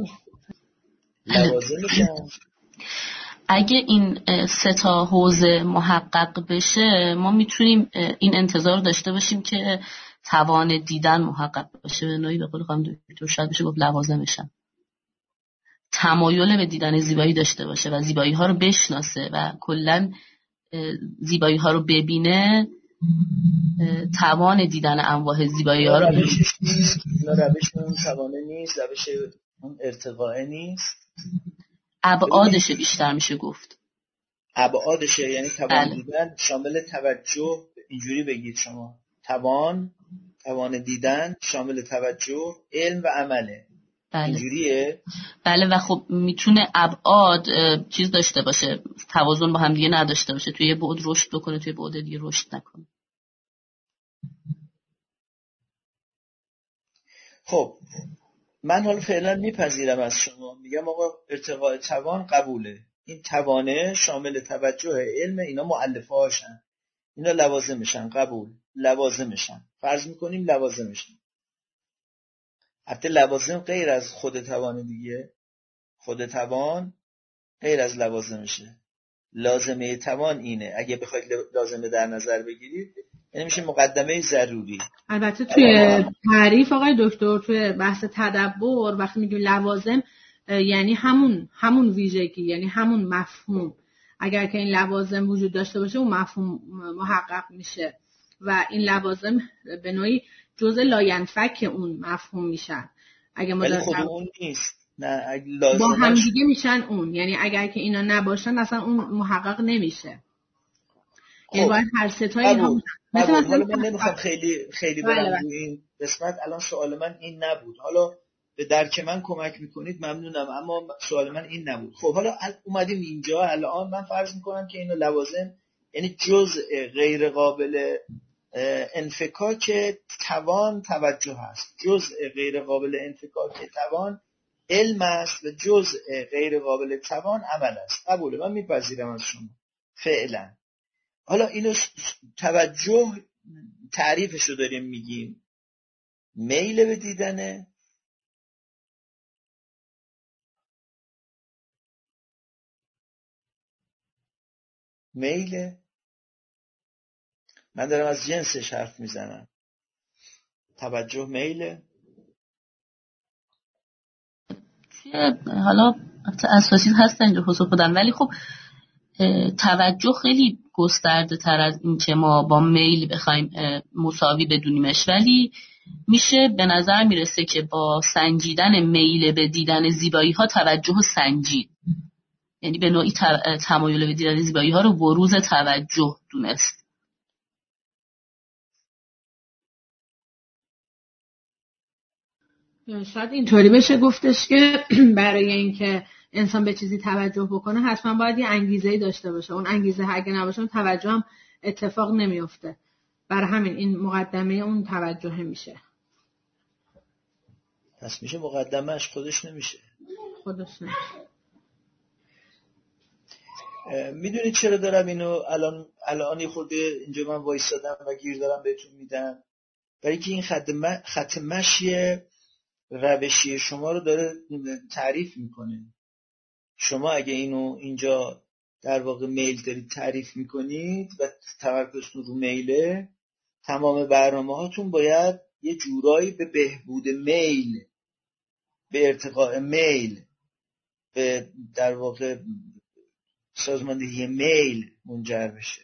لوازمشن. اگه این سه تا حوزه محقق بشه ما میتونیم این انتظار داشته باشیم که توان دیدن محقق باشه. به نوعی به قول خانم دکتر شاید بشه گفت لوازمشن. تمایل به دیدن زیبایی داشته باشه و زیبایی ها رو بشناسه و کلا زیبایی ها رو ببینه. توان دیدن انواع زیبایی ها رو روشش نیست، روش اون توانه نیست، روش اون ارتقاء نیست، ابعادشه بیشتر میشه گفت. ابعادشه یعنی توان بله. دیدن شامل توجه، اینجوری بگید شما، توان توان دیدن شامل توجه، علم و عمله. بله. اینجوریه؟ بله. و خب میتونه ابعاد چیز داشته باشه، توازن با هم دیگه نداشته باشه، توی یه بعد رشد بکنه توی بعد دیگه رشد نکنه. خب من حالا فعلا میپذیرم از شما، میگم آقا ارتقاء توان قبوله، این توانه شامل توجه، علم، اینا مؤلفه هاشن، اینا لوازمشن، قبول، لوازمشن، فرض میکنیم لوازمشن. البته لوازم غیر از خود توان دیگه، خود توان غیر از لوازمشه. لازمه توان اینه، اگه بخواید لازمه در نظر بگیرید یعنی میشه مقدمه ضروری. البته توی تعریف آقای دکتر توی بحث تدبر وقتی میگیم لوازم یعنی همون همون ویژگی، یعنی همون مفهوم. اگر که این لوازم وجود داشته باشه اون مفهوم محقق میشه و این لوازم به نوعی جزء لاینفک اون مفهوم میشن. اگه ما ولی خود اون نیست، نه اگه لازمش با هم دیگه میشن اون، یعنی اگر که اینا نباشن اصلا اون محقق نمیشه. یعنی باید هر سه تا اینها مثلا حالا من نمیخوام خیلی خیلی برم روی این قسمت، الان سوال من این نبود، حالا به درک من کمک میکنید ممنونم، اما سوال من این نبود. خب حالا اومدیم اینجا، الان من فرض میکنم که اینو لوازم یعنی جزء غیر قابل انفکاک توان توجه هست، جزء غیر قابل انفکاک توان علم است و جزء غیر قابل توان عمل است. قبوله، من میپذیرم از شما فعلا. حالا اینو توجه تعریفشو داریم میگیم، میل به دیدنه، میله، من دارم از جنسش حرف میزنم، توجه میله. حالا اساسی هست اینجا حضور بدن، ولی خب توجه خیلی گسترده تر از این که ما با میل بخوایم مساوی بدونیمش، ولی میشه به نظر میرسه که با سنجیدن میل به دیدن زیبایی ها توجه و سنجید، یعنی به نوعی تمایل به دیدن زیبایی ها رو بروز توجه دونست. شاید اینطوری بشه گفتش که برای اینکه انسان به چیزی توجه بکنه حتما باید یه انگیزه‌ای داشته باشه، اون انگیزه اگه نباشه اون توجه هم اتفاق نمیفته، برای همین این مقدمه اون توجه میشه. پس میشه مقدمهش خودش نمیشه. خودش نمیشه. میدونید چرا دارم اینو الان الان خود اینجا من وایسادم و گیر دارم بهتون میدم؟ برای که این خط م... خط مشی روشی شما رو داره تعریف میکنه. شما اگه اینو اینجا در واقع میل دارید تعریف میکنید و تمرکزتون رو میله، تمام برنامه هاتون باید یه جورایی به بهبود میل، به ارتقاء میل، به در واقع سازماندهی میل منجر بشه.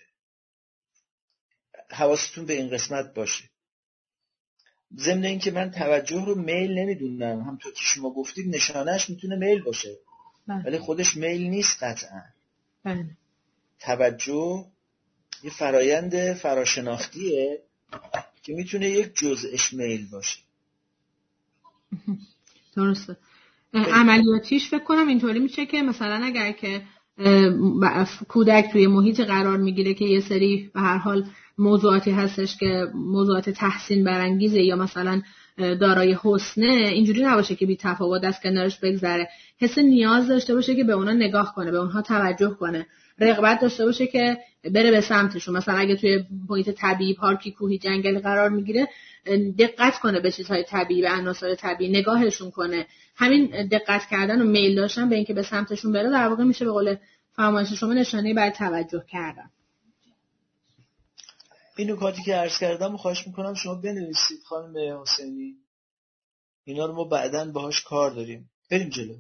حواستون به این قسمت باشه. ضمن این که من توجه رو میل نمیدونم، همونطور که شما گفتید نشانش میتونه میل باشه ولی خودش میل نیست قطعا. بله. توجه یه فرایند فراشناختیه که میتونه یک جزءش میل باشه. درسته. عملیاتیش فکر کنم اینطوری میشه که مثلا اگر که کودک توی محیط قرار میگیره که یه سری به هر حال موضوعاتی هستش که موضوعات تحسین برانگیزه یا مثلا دارای حسنه، اینجوری نباشه که بی تفاوت از کنارش بگذره، حس نیاز داشته باشه که به اونا نگاه کنه، به اونها توجه کنه. رغبت داشته باشه که بره به سمتشون. مثلا اگه توی محیط طبیعی، پارکی، کوهی، جنگلی قرار میگیره، دقت کنه به چیزهای طبیعی، به عناصر طبیعی نگاهشون کنه. همین دقت کردن و میل داشتن به اینکه به سمتشون بره در واقع میشه به قول فرمایش شما نشانه برای توجه کردن. این نکاتی که عرض کردم خواهش میکنم شما بنویسید خانم حسینی. اینا رو ما بعداً باهاش کار داریم. بریم جلو.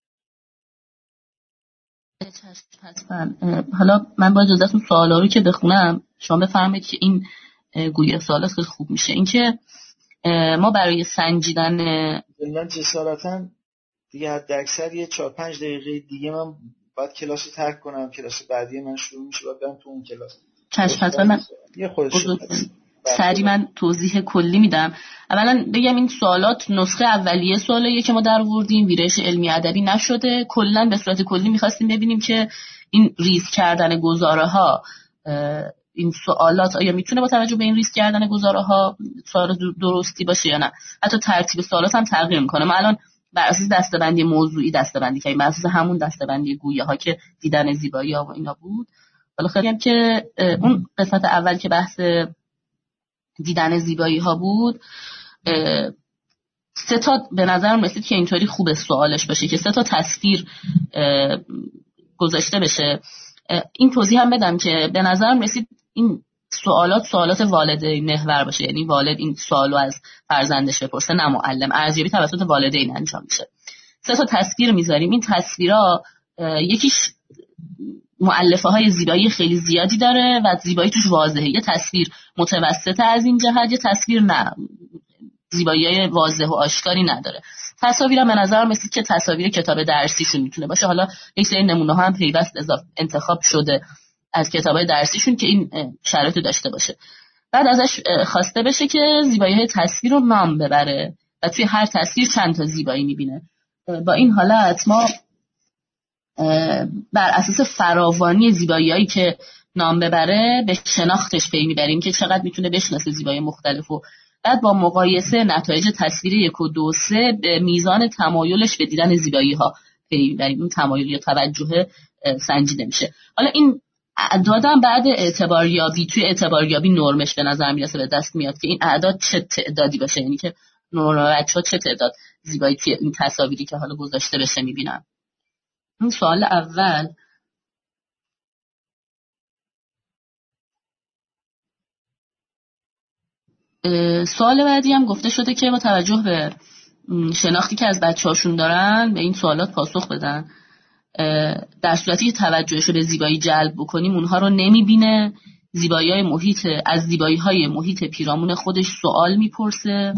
حالا من با اجازهتون سوالا رو که بخونم شما بفرمایید که این گویه سوالات خیلی خوب میشه. این که ما برای سنجیدن من جسارتاً دیگه حد اکثر یه چهار پنج دقیقه دیگه من باید کلاس رو ترک کنم، کلاس بعدی من شروع میشه، باید برم تو اون کلاس. چشم. من یه خودش سری من توضیح کلی میدم. اولا بگم این سوالات نسخه اولیه سوالاییه که ما در آوردیم، ویرایش علمی ادبی نشده. کلا به صورت کلی می‌خواستیم ببینیم که این ریز کردن گزاره ها، این سوالات آیا میتونه با توجه به این ریز کردن گزاره ها سوال درستی باشه یا نه. حتی ترتیب سوالات هم تغییر میکنه. ما الان بر اساس دسته‌بندی موضوعی دسته‌بندی کردیم، بر اساس همون دسته‌بندی گویه ها که دیدن زیبایی ها و اینا بود. حالا خیلی هم که اون قسمت اول که بحث دیدن زیبایی ها بود، سه تا به نظرم رسید که اینطوری خوبه سوالش باشه که سه تا تصویر گذاشته بشه. این توضیح هم بدم که به نظرم رسید این سوالات سوالات والدین محور باشه، یعنی والد این سوالو از فرزندش بپرسه نه معلم. ارزیابی توسط والدین انجام میشه. سه تا تصویر میذاریم. این تصویرها یکیش مؤلفه های زیبایی خیلی زیادی داره و زیبایی توش واضحه. یه تصویر متوسطه از این جهت، یه تصویر نه، زیبایی های واضح و آشکاری نداره. تصاویرم به نظر مثل که تصاویر کتاب درسیشون میتونه باشه. حالا یک سری نمونه ها هم پیوست اضافه انتخاب شده از کتابای درسیشون که این شرایط داشته باشه. بعد ازش خواسته بشه که زیبایی های تصویر رو نام ببره و توی هر تصویر چند تا زیبایی میبینه. با این حالت ما بر اساس فراوانی زیبایی‌هایی که نام ببره به شناختش پی میبریم که چقدر میتونه بشناسه زیبایی مختلف و بعد با مقایسه نتایج تصویر یک و دو سه به میزان تمایلش به دیدن زیبایی‌ها پی میبریم. این تمایل یا توجه سنجیده میشه. حالا این اعدادم بعد اعتباریابی توی اعتباریابی نرمش به نظر میرسه به دست میاد که این اعداد چه تعدادی باشه، یعنی که نورمال بچه‌ها چه تعداد زیبایی توی این تصاویری که حالا گذاشته بشه میبینن. این سوال اول. سوال بعدی هم گفته شده که با توجه به شناختی که از بچه‌هاشون دارن به این سوالات پاسخ بدن. در صورتی که توجهش رو به زیبایی جلب بکنیم اونها رو نمیبینه. زیبایی‌های محیط از زیبایی‌های محیط پیرامون خودش سوال میپرسه.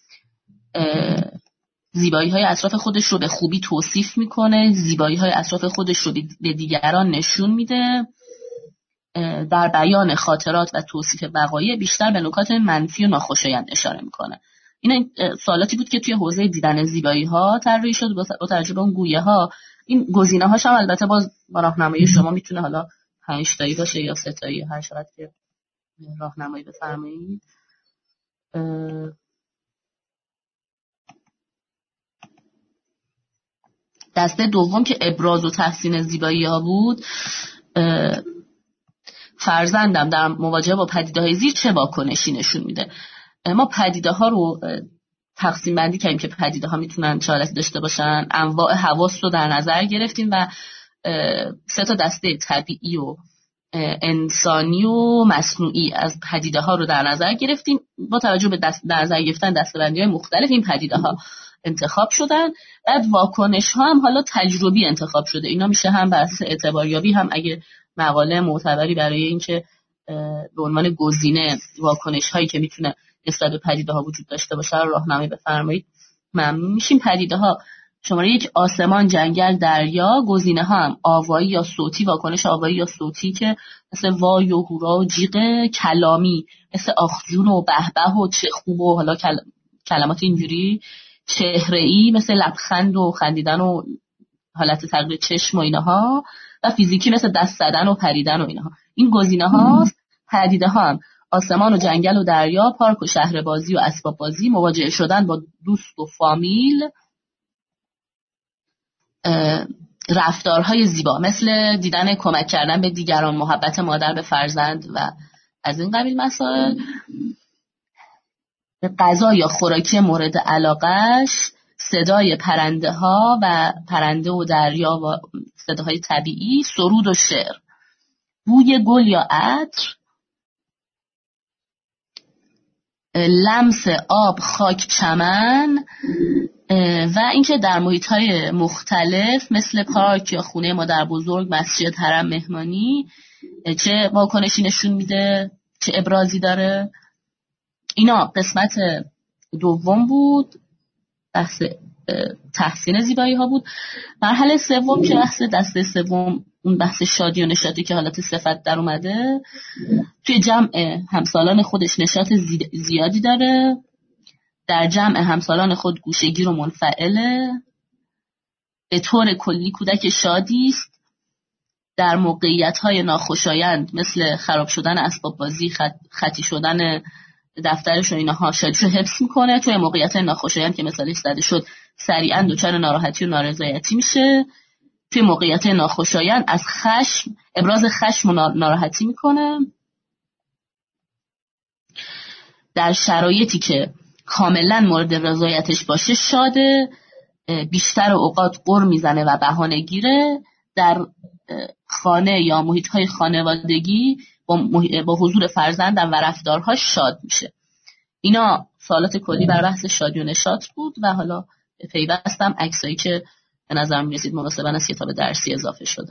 زیبایی‌های اطراف خودش رو به خوبی توصیف میکنه. زیبایی‌های اطراف خودش رو به دیگران نشون میده. در بیان خاطرات و توصیف وقایع بیشتر به نکات منفی و ناخوشایند اشاره میکنه. این سوالاتی بود که توی حوزه دیدن زیبایی‌ها طراحی شد با توجه به اون گویه‌ها. این گزینه‌هاش هم البته باز با راهنمایی شما میتونه حالا پنج تایی باشه یا سه تایی، هر چقدر که راهنمایی بفرمایید. دسته دوم که ابراز و تحسین زیبایی‌ها بود، فرزندم در مواجهه با پدیده‌های زیر چه واکنشی نشون میده. ما پدیده‌ها رو تقسیم بندی کردیم که پدیده‌ها میتونن چه حالتی داشته باشن. انواع حواس رو در نظر گرفتیم و سه تا دسته طبیعی و انسانی و مصنوعی از پدیده‌ها رو در نظر گرفتیم. با توجه به دست در نظر گرفتن دسته‌بندی‌های مختلف این پدیده‌ها انتخاب شدن. بعد واکنش‌ها هم حالا تجربی انتخاب شده. اینا میشه هم بر اساس اعتباریابی، هم اگه مقاله معتبری برای اینکه به عنوان گزینه واکنش‌هایی که میتونه نسبت به پدیده‌ها وجود داشته باشه راهنمایی بفرمایید. ممنون میشیم. پدیده‌ها شماره یک آسمان، جنگل، دریا. گزینه‌ها هم آوایی یا صوتی، واکنش آوایی یا صوتی که مثل وای و هورا و جیغ. کلامی مثل آخجون و بهبه و چه خوب و حالا کل... کلمات اینجوری. چهره‌ای مثل لبخند و خندیدن و حالت تغییر چشم و اینها. و فیزیکی مثل دست زدن و پریدن و اینها. این گزینه‌هاست. پدیده‌ها هم آسمان و جنگل و دریا، پارک و شهر بازی و اسباب بازی، مواجهه شدن با دوست و فامیل، رفتارهای زیبا مثل دیدن کمک کردن به دیگران، محبت مادر به فرزند و از این قبیل مسائل. غذا یا خوراکی مورد علاقش، صدای پرنده ها و پرنده و دریا و صداهای طبیعی، سرود و شعر، بوی گل یا عطر، لمس آب، خاک، چمن و اینکه در محیط‌های مختلف مثل پارک یا خونه مادر بزرگ، مسجد، حرم، مهمانی چه واکنشی نشون میده، چه ابرازی داره. اینا قسمت دوم بود، بحث تحسین زیبایی ها بود. مرحله سوم که بحث دسته سوم، اون بحث شادی و نشاطی که حالت صفت در اومده، توی جمع همسالان خودش نشاط زیادی داره، در جمع همسالان خود گوشه‌گیر و منفعله، به طور کلی کودک شادی است، در موقعیت‌های ناخوشایند مثل خراب شدن اسباب بازی، خط، خطی شدن دفترش و اینها شادیشو حفظ میکنه. توی موقعیت ناخوشایند که مثالش زده شد سریعا دچار ناراحتی و نارضایتی میشه. توی موقعیت ناخوشایند از خشم، ابراز خشم و ناراحتی میکنه. در شرایطی که کاملا مورد رضایتش باشه شاده، بیشتر اوقات غر میزنه و بهانه گیره. در خانه یا محیط‌های خانوادگی با, محی... با حضور فرزندم و رفتارهاش شاد میشه. اینا سوالات کلی بر بحث شادی و نشاط بود و حالا پیوستم عکسایی که به نظر میرسید مناسباً از کتاب درسی اضافه شده.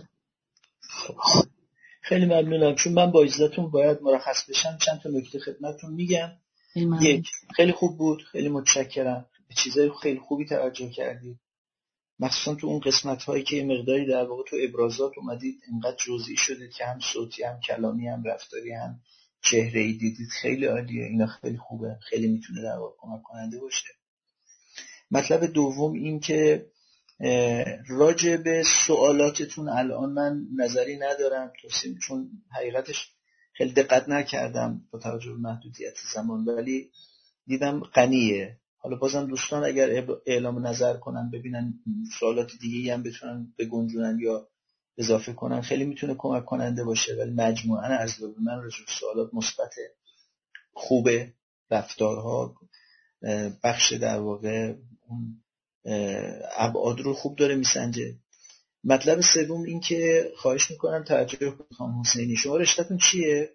خیلی ممنونم. چون من با اجازهتون باید مرخص بشم، چند تا نکته خدمتتون میگم. یک، خیلی خوب بود، خیلی متشکرم، به چیزای خیلی خوبی توجه کردید، مخصوصا تو اون قسمت هایی که مقداری در واقع تو ابرازات اومدید انقدر جزئی شدید که هم صوتی هم کلامی هم رفتاری هم چهره‌ای دیدید. خیلی عالیه، اینا خیلی خوبه، خیلی میتونه در واقع کمک کننده باشه. مطلب دوم این که راجع به سوالاتتون الان من نظری ندارم، چون حقیقتش خیلی دقت نکردم با توجه به محدودیت زمان، ولی دیدم غنیه. حالا بازم دوستان اگر اعلام نظر کنن، ببینن سوالات دیگه‌ای هم بتونن بگنجونن یا اضافه کنن، خیلی میتونه کمک کننده باشه. ولی مجموعاً ارزیابی من راجع به سوالات مثبت، خوبه، رفتارها بخش در واقع اون ابعاد رو خوب داره میسنجه. مطلب سوم این که خواهش میکنم توجه کنید خانم حسینی، شما رشته‌تون چیه؟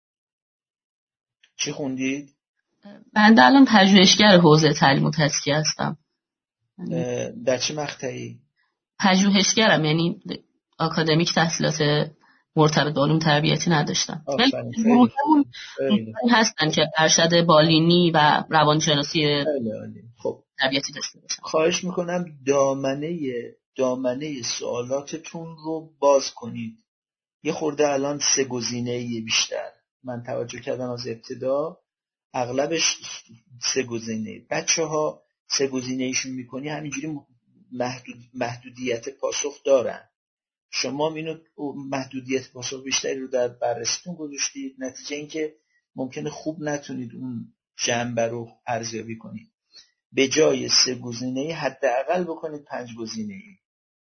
چی خوندید؟ من الان پژوهشگر حوزه تعلیم و تزکیه هستم. در چه مقطعی؟ پژوهشگرم، یعنی آکادمیک تحصیلات مرتبط با علوم تربیتی نداشتم. ولی گروهمون هستن که ارشد بالینی و روانشناسی خب تربیتی داشته باشن. خواهش میکنم دامنه دامنه سوالاتتون رو باز کنید. یه خورده الان سه گزینه‌ای بیشتر من توجه کردم از ابتدا، اغلبش سه گزینه. بچه‌ها سه گزینه‌ایشون میکنی همینجوری محدود محدودیت پاسخ دارن. شما اینو محدودیت پاسخ بیشتری رو در بررسیتون گذاشتید، نتیجه این که ممکنه خوب نتونید اون جنبه رو ارزیابی کنید. به جای سه گزینه‌ای حداقل بکنید پنج گزینه‌ای.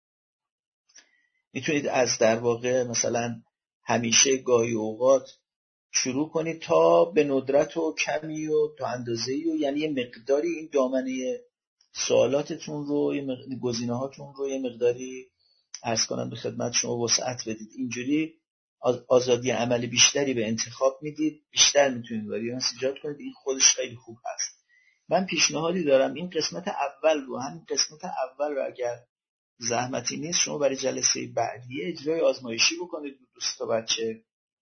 میتونید از در واقع مثلا همیشه گاهی اوقات شروع کنید تا به ندرت و کمی و تا اندازه‌ای و یعنی یه مقداری این دامنه سوالاتتون رو، یه گزینه هاتون رو یه مقداری عرض کنم به خدمت شما وسعت بدید. اینجوری آزادی عمل بیشتری به انتخاب میدید، بیشتر میتونید واریانس ایجاد کنید. این خودش خیلی خوب هست. من پیشنهادی دارم این قسمت اول رو، همین قسمت اول رو اگر زحمتی نیست شما برای جلسه بعدی اجرای آزمایشی بکنید دوست و بچه.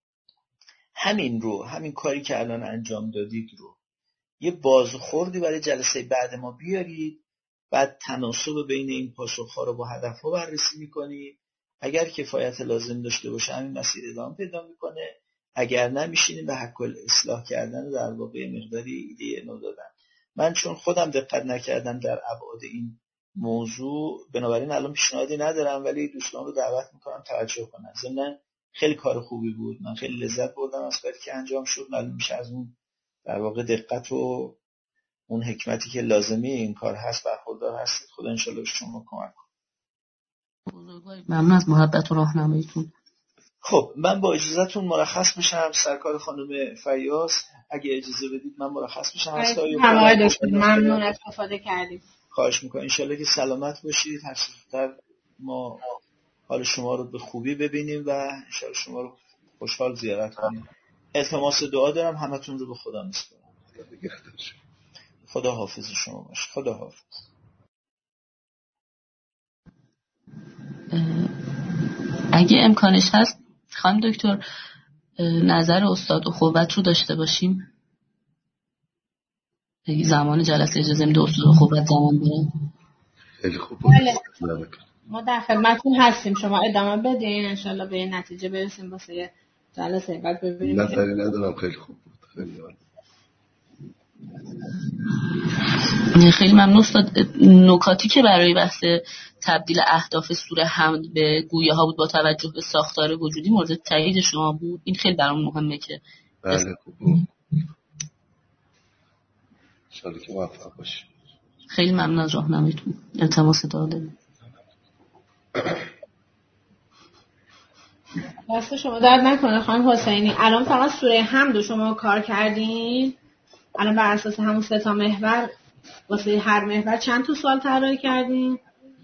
همین رو، همین کاری که الان انجام دادید رو یه بازخوردی برای جلسه بعد ما بیارید، بعد تناسب بین این پاسخ‌ها رو با هدف‌ها بررسی می‌کنید. اگر کفایت لازم داشته باشه همین مسیر ادامه پیدا می‌کنه، اگر نه میشینیم به حق الاصلاح کردن و در واقع مقداری ایده نو دادن. من چون خودم دقت نکردم در ابعاد این موضوع، بنابراین الان پیشنهادی ندارم، ولی دوستان رو دعوت می‌کنم توجه کنن. ضمن خیلی کار خوبی بود، من خیلی لذت بردم از کاری که انجام شد. معلوم میشه از اون در واقع دقت و اون حکمتی که لازمی این کار هست برخوردار هستید. خدا انشالله به شما کمک کنه. ممنون از محبت و راهنماییتون. خب من با اجازهتون مرخص بشم. سرکار خانم فیاض اگه اجازه بدید من مرخص بشم. ممنون از استفاده کردید. خواهش میکنم. انشالله که سلامت باشید. هر زودتر ما حال شما رو به خوبی ببینیم و انشالله شما رو خوشحال زیارت کنیم. التماس دعا دارم همتون رو به خدا میسپارم. خدا حافظ شما باشه. خدا حافظ. اگه امکانش هست خانم دکتر نظر استاد اخوت رو داشته باشیم. اگه زمان جلسه اجازه میده استاد اخوت زمان داره. خیلی خوب. ما در خدمتتون هستیم. شما ادامه بدین انشالله به این نتیجه برسیم واسه جلسه بعد ببینیم. نظری ندارم. خیلی خوب بود. خیلی عالی. خیلی ممنون استاد. نکاتی که برای بحث تبدیل اهداف سوره حمد به گویه ها بود با توجه به ساختار وجودی مورد تایید شما بود. این خیلی برام مهمه که بله خوب بود. انشالله که موفق باشی. خیلی ممنون از راهنماییتون. التماس دعا دارم. دست شما درد نکنه خانم حسینی. الان فقط سوره حمد رو شما کار کردین؟ الان بر اساس همون سه تا محور واسه هر محور چند تا سوال طراحی کردین؟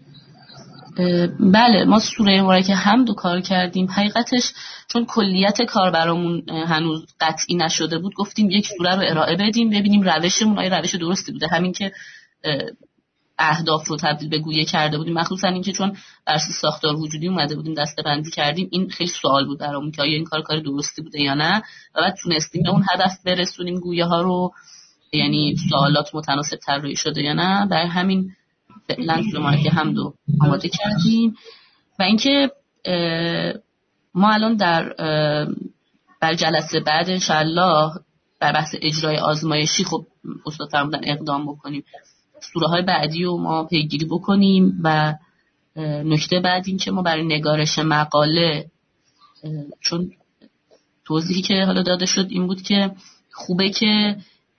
بله ما سوره مبارکه حمد رو کار کردیم. حقیقتش چون کلیت کار برامون هنوز قطعی نشده بود گفتیم یک سوره رو ارائه بدیم ببینیم روشمون آیا روش درستی بوده. همین که اهداف رو تبدیل به گویه کرده بودیم مخصوصا اینکه چون بر ساختار وجودی اومده بودیم دسته‌بندی کردیم این خیلی سوال بود برامون که آیا این کار کار درستی بوده یا نه و بعد تونستیم به اون هدف برسونیم گویه ها رو یعنی سوالات متناسب طراحی شده یا نه. برای همین فعلا سوره که حمد رو آماده کردیم و اینکه ما الان در بر جلسه بعد انشالله بر بحث اجرای آزمایشی خب استاد فرمودن اقدام بکنیم سوره های بعدی رو ما پیگیری بکنیم و نکته بعد این که ما برای نگارش مقاله چون توضیحی که حالا داده شد این بود که خوبه که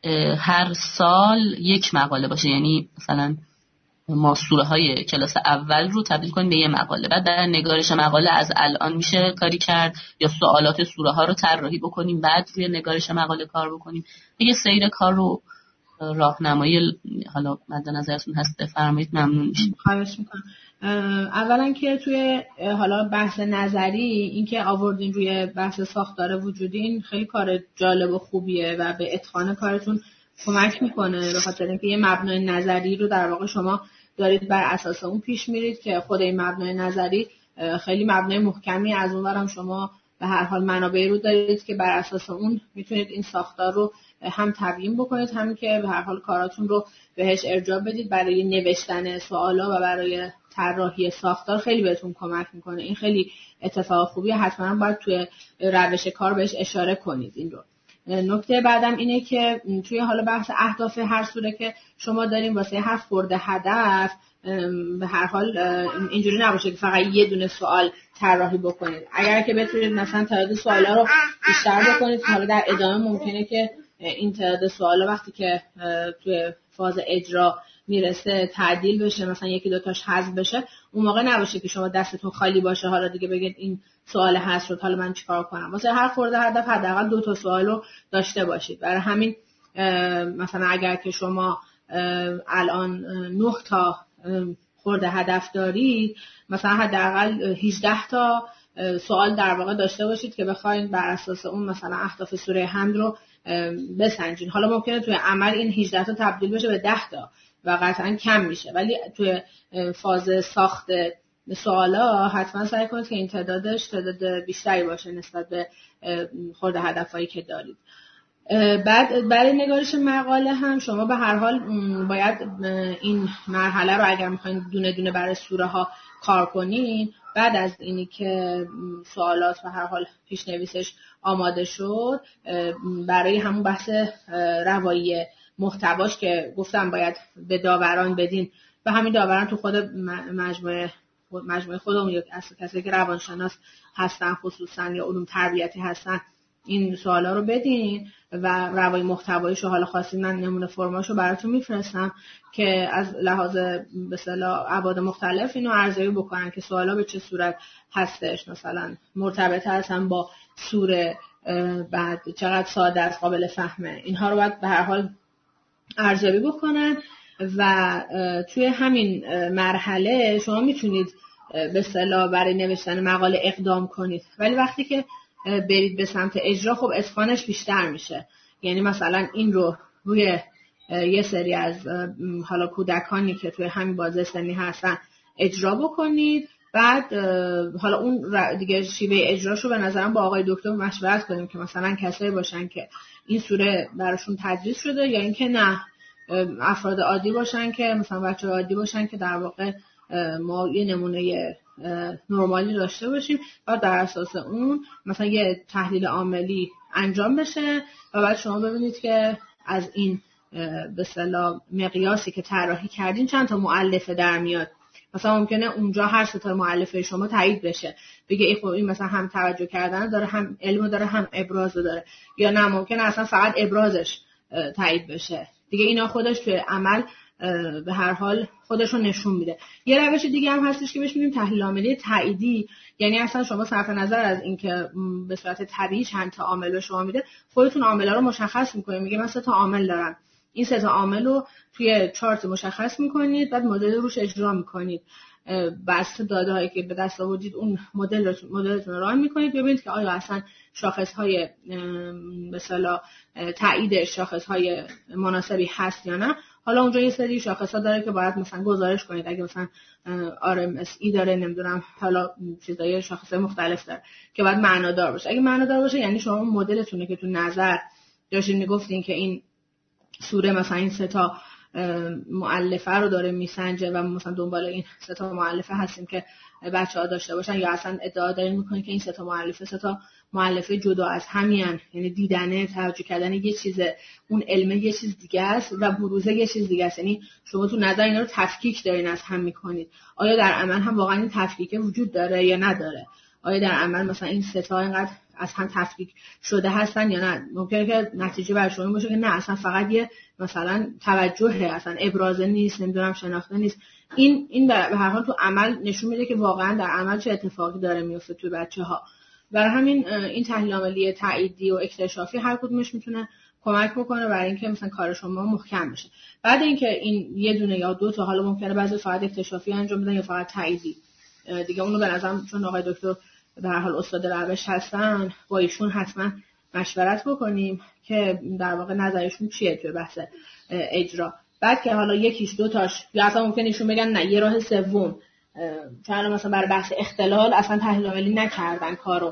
هر سال یک مقاله باشه یعنی مثلا ما سوره های کلاس اول رو تبدیل کنیم به یه مقاله بعد در نگارش مقاله از الان میشه کاری کرد یا سوالات سوره ها رو طراحی بکنیم بعد روی نگارش مقاله کار بکنیم. یه سیر کار رو راهنمایی حالا مد نظرتون هست بفرمایید ممنون میشیم. خواهش میکنم. اولا که توی حالا بحث نظری این که آوردین روی بحث ساختار وجودی این خیلی کار جالب و خوبیه و به اتقان کارتون کمک میکنه به خاطر اینکه یه مبنای نظری رو در واقع شما دارید بر اساس اون پیش میرید که خود این مبنای نظری خیلی مبنای محکمی از اون ورم شما به هر حال منابعی رو دارید که بر اساس اون میتونید این ساختار رو هم تبیین بکنید هم که به هر حال کاراتون رو بهش ارجاع بدید. برای نوشتن سوالا و برای طراحی ساختار خیلی بهتون کمک میکنه. این خیلی اتفاق خوبیه. حتما باید توی روش کار بهش اشاره کنید این رو. نکته بعدم اینه که توی حالا بحث اهداف هر سوره که شما داریم واسه هر خورده هدف به هر حال اینجوری نباشه که فقط یه دونه سوال طراحی بکنید. اگر که بتونید مثلا تعداد سوالا رو بیشتر بکنید حالا در ادامه ممکنه که این تعداد سوالا وقتی که توی فاز اجرا میرسه تعدیل بشه مثلا یکی دو تاش حذف بشه اون موقع نباشه که شما دستتون خالی باشه حالا دیگه بگید این سوال حذف شد حالا من چیکار کنم. واسه هر خورده هدف حداقل دو تا سوال رو داشته باشید. برای همین مثلا اگر که شما الان نه تا خورده هدف دارید مثلا حداقل هجده تا سوال در واقع داشته باشید که بخواید بر اساس اون مثلا اهداف سوره حمد رو بسنجین. حالا ممکنه توی عمل این هجده تا تبدیل بشه به ده تا و قطعا کم میشه ولی توی فاز ساخت سوالا حتما سعی کنید که این تعدادش تعداد بیشتری باشه نسبت به خورده هدفایی که دارید. بعد برای نگارش مقاله هم شما به هر حال باید این مرحله رو اگر میخواین دونه دونه برای سوره ها کار کنین بعد از اینی که سوالات و هر حال پیشنویسش آماده شد برای همون بحث روایی محتواش که گفتم باید به داوران بدین و همین داوران تو خود مجموعه مجموعه خودمون از کسایی که روانشناس هستن خصوصا یا علوم تربیتی هستن این سوالا رو بدین و روای محتوایش رو حالا خواستید من نمونه فرماشو براتون میفرستم که از لحاظ به اصطلاح ابعاد مختلف اینو ارزیابی بکنن که سوالا به چه صورت هستش، مثلا مرتبط هستن با سوره، بعد چقدر ساده است، قابل فهمه. اینها رو باید به هر حال ارزیابی بکنن و توی همین مرحله شما میتونید به اصطلاح برای نوشتن مقاله اقدام کنید، ولی وقتی که برید به سمت اجرا خب اتقانش بیشتر میشه. یعنی مثلا این رو روی یه سری از حالا کودکانی که توی همین بازه سنی هستن اجرا بکنید، بعد حالا اون دیگه شیوه اجراشو به نظرم با آقای دکتر مشورت کنیم که مثلا کسایی باشن که این سوره براشون تدریس شده یا اینکه نه افراد عادی باشن که مثلا بچه عادی باشن که در واقع ما یه نمونه نرمالی داشته باشیم و در اساس اون مثلا یه تحلیل عاملی انجام بشه و بعد شما ببینید که از این به اصطلاح مقیاسی که طراحی کردین چند تا مؤلفه در میاد. مثلا ممکنه اونجا هر سه تا مؤلفه شما تایید بشه، بگه ای خب این مثلا هم توجه کردن داره، هم علم داره، هم ابراز داره، یا نه ممکنه اصلا فقط ابرازش تایید بشه. دیگه اینا خودش توی عمل به هر حال خودش رو نشون میده. یه روش دیگه هم هستش که بهش میگیم تحلیل عاملی تاییدی، یعنی اصلا شما صرف نظر از اینکه به صورت طبیعی چند تا عامل به شما میده، خودتون عاملا رو مشخص میکنید. میگه من سه تا عامل دارم، این سه تا عامل رو توی چارت مشخص میکنید، بعد مدل روش اجرا میکنید، بسته داده هایی که به دست آوردید اون مدل مدلتون رو ران میکنید، ببینید که آیا اصلا شاخص های مثلا تایید شاخص های مناسبی هست یا نه. حالا اونجا یه سری شاخص ها داره که باید مثلا گزارش کنید، اگه مثلا آر ام اس ای داره، نمیدونم حالا چیزای شاخص مختلف داره که باید معنادار باشه. اگه معنادار باشه یعنی شما مدلتونه که تو نظر داشتین میگفتین که این سوره مثلا این سه تا مؤلفه رو داره میسنجه و مثلا دنبال این سه تا مؤلفه هستیم که بچه‌ها داشته باشن، یا اصلا ادعا دارین میکنین که این سه تا مؤلفه سه تا مؤلفه جدا از همین، یعنی دیدنه توجه کردن یه چیزه، اون علم یه چیز دیگه است و بروزه یه چیز دیگه است. یعنی شما تو نظر اینا رو تفکیک دارین از هم میکنید. آیا در عمل هم واقعا این تفکیک وجود داره یا نداره؟ آیا در عمل مثلا این سه تا اینقدر از هم تفکیک شده هستن یا نه؟ ممکنه که نتیجه بر شما باشه که نه اصلا فقط یه مثلا توجهه، اصلا ابراز نیست، نمیدونم شناخته نیست. این این به هر حال تو عمل نشون میده که واقعا در عمل چه اتفاقی داره میفته تو بچه‌ها. برای همین این تحلیل عاملی تاییدی و اکتشافی هر کدومش میتونه کمک بکنه برای اینکه مثلا کار شما محکم بشه. بعد اینکه این یه دونه یا دو تا، حالا ممکنه بعضی فقط اکتشافی انجام بدن یا فقط تاییدی، دیگه اونو به نظرم چون آقای دکتر در هر حال استاد روش هستن با ایشون حتما مشورت بکنیم که در واقع نظرشون چیه توی بحث اجرا. بعد که حالا یکیش دو تاش یا اصلا ممکنه ایشون بگن نه یه راه سوم، چون مثلا برای بحث اختلال اصلا تحلیل عاملی نکردن کارو،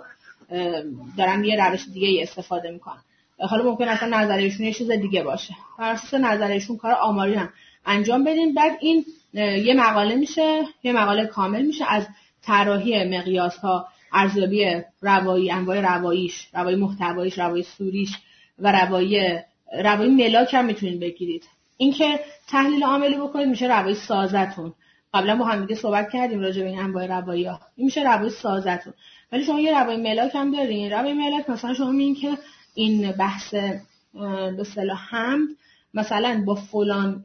دارن یه روش دیگه ای استفاده میکنن. حالا ممکن اصلا نظرشون یه چیز دیگه باشه، بر اساس نظرشون کار آماری هم انجام بدیم. بعد این یه مقاله میشه، یه مقاله کامل میشه از طراحی مقیاس‌ها، ارزیابی روایی، انواع رواییش، روایی محتواییش، روایی سوریش و روایی روایی ملاک هم میتونید بگیرید. اینکه تحلیل عاملی بکنید میشه روایی سازتون. قبلا با هم دیگه صحبت کردیم راجع به این انواع روایی‌ها. این میشه روایی سازتون. ولی شما یه روایی ملاک هم دارین. روایی ملاک مثلا شما میگین که این بحث به اصطلاح حمد مثلا با فلان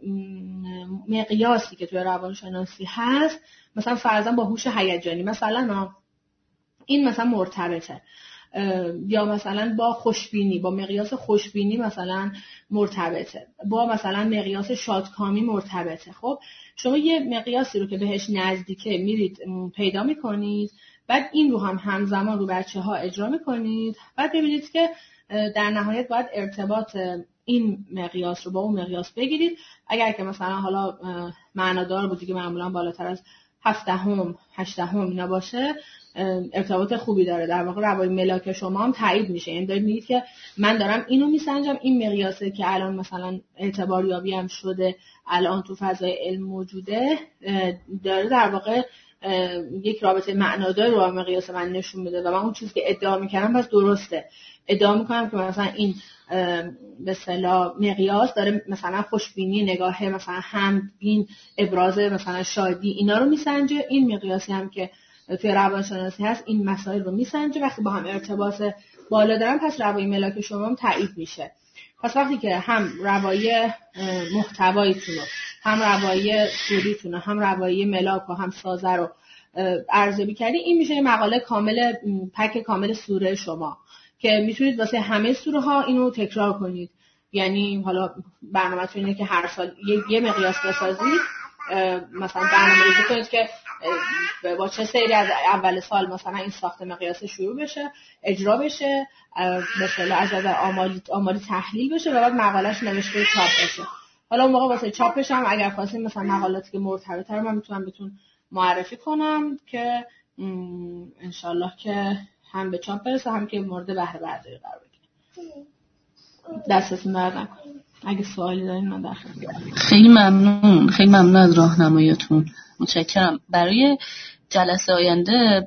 مقیاسی که توی روانشناسی هست، مثلا فرضاً با هوش هیجانی مثلا این مثلا مرتبطه، یا مثلا با خوشبینی، با مقیاس خوشبینی مثلا مرتبطه، با مثلا مقیاس شادکامی مرتبطه. خب شما یه مقیاسی رو که بهش نزدیکه میرید پیدا میکنید، بعد این رو هم همزمان رو بچه ها اجرا میکنید، بعد ببینید که در نهایت باید ارتباط این مقیاس رو با اون مقیاس بگیرید. اگر که مثلا حالا معنادار بود دیگه، معمولا بالاتر از هفدهم هشدهم اینا باشه، ارتباط خوبی داره. در واقع روایی ملاک شما هم تایید میشه، یعنی دارید میگید که من دارم اینو میسنجم، این مقیاسه که الان مثلا اعتباریابی هم شده، الان تو فضای علم موجوده، داره در واقع یک رابطه معنادار رو با مقیاس من نشون میده و من اون چیزی که ادعا میکنم پس درسته. ادعا میکنم که مثلا این به اصطلاح مقیاس داره مثلا خوشبینی، نگاه مثلا همبین، ابراز مثلا شادی، اینا رو میسنجه. این مقیاسی هم که توی روانشناسی هست این مسائل رو میسنجه. وقتی با هم ارتباط بالا دارن پس روایی ملاک شما هم تایید میشه. پس وقتی که هم روایی محتواییتون رو، هم روایی سوریتون رو، هم روایی ملاک و هم سازه رو ارزیابی کردی، این میشه مقاله کامل، پک کامل سوره شما که میتونید واسه همه سوره ها اینو تکرار کنید. یعنی حالا برنامه‌تون اینه که هر سال یه مقیاس بسازید، مثلا برنامه‌ریزی کنید که با چه سری از اول سال مثلا این ساخت مقیاس شروع بشه، اجرا بشه، مثلا از نظر آماری آماری تحلیل بشه و بعد مقالهش نوشته چاپ بشه. حالا اون موقع واسه چاپش هم اگر خواستین مثلا مقالاتی که مرتبطه رو من میتونم بهتون معرفی کنم که انشالله که هم به چاپ برسه هم که مورد بهره برداری قرار بگیره. دستتون درد نکنه. اگه سوالی دارین من داخل. خیلی ممنون، خیلی ممنون از راهنماییتون. متشکرم. برای جلسه آینده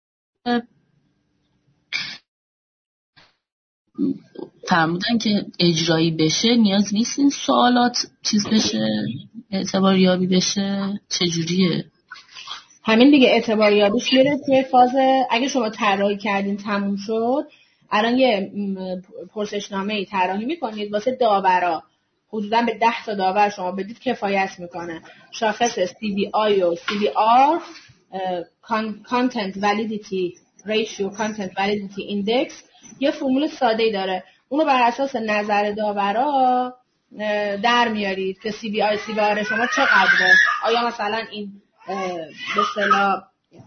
فرمودن که اجرایی بشه نیاز نیست این سوالات چیز بشه، اعتباریابی بشه، چجوریه؟ همین دیگه، اعتباریابیش میره توی فاز اگه شما طراحی کردین تموم شد، الان یه پرسشنامه‌ای طراحی میکنید واسه داورا، حدودا به ده تا داور شما بدید کفایت میکنه. شاخص سی وی آی و سی وی آر Content Validity Ratio Content Validity Index یه فرمول ساده‌ای داره، اونو بر اساس نظر داورا در میارید که سی وی آی سی وی آر شما چقدره. آیا مثلا این به اصطلاح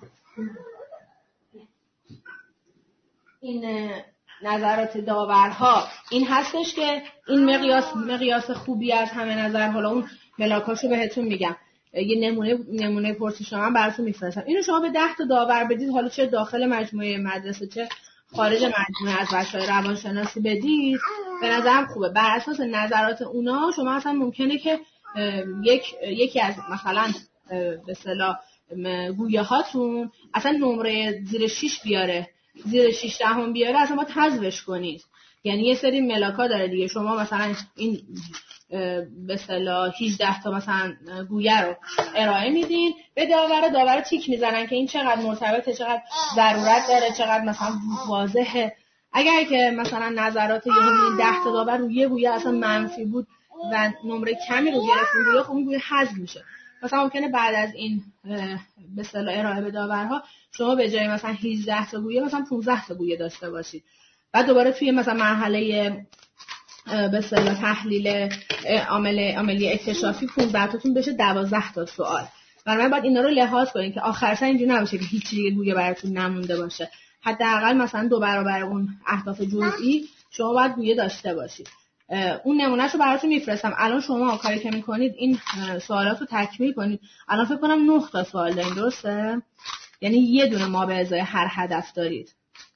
این نظرات داورها این هستش که این مقیاس مقیاس خوبی از همه نظر، حالا اون ملاکاشو بهتون میگم، یه نمونه نمونه پرسشنامه هم براتون میفرستم، اینو شما به ده تا داور بدید، حالا چه داخل مجموعه مدرسه چه خارج مجموعه از بچه‌های روانشناسی بدید، به نظرم خوبه. بر اساس نظرات اونا شما اصلا ممکنه که یک یکی از مثلا به اصطلاح گویه هاتون اصلا نمره زیر شش بیاره، زیر شش دهم بیاره، اصلا باید حذفش کنید. یعنی یه سری ملاکا داره دیگه، شما مثلا این به اصطلاح هجده تا مثلا گویه رو ارائه میدین به داور، داور تیک میزنن که این چقدر مرتبطه، چقدر ضرورت داره، چقدر مثلا واضحه. اگر که مثلا نظرات یه همین ده تا داور روی گویه اصلا منفی بود و نمره کمی رو گرفت گویه، خب این گویه حذف میشه. مثلا ممکنه بعد از این به اصطلاح ارائه به داورها شما به جای مثلا هجده تا گویه مثلا پانزده تا گویه داشته باشید. بعد دوباره توی مثلا مرحله به اصطلاح تحلیل عامل عملی اکتشافی پانزده تاتون بشه دوازده تا سوال. بنابراین باید اینا رو لحاظ کنید که آخر سر اینجوری نباشه که هیچ چیزی گویه براتون نمونده باشه. حداقل مثلا دو برابر اون اهداف جزئی شما باید گویه داشته باشید. اون نمونهشو براتون میفرستم. الان شما کاری که میکنید این سوالات رو تکمیل کنید. الان فکر کنم نه تا سوال دارین، درسته؟ یعنی یه دونه ما به ازای هر هدف دارید.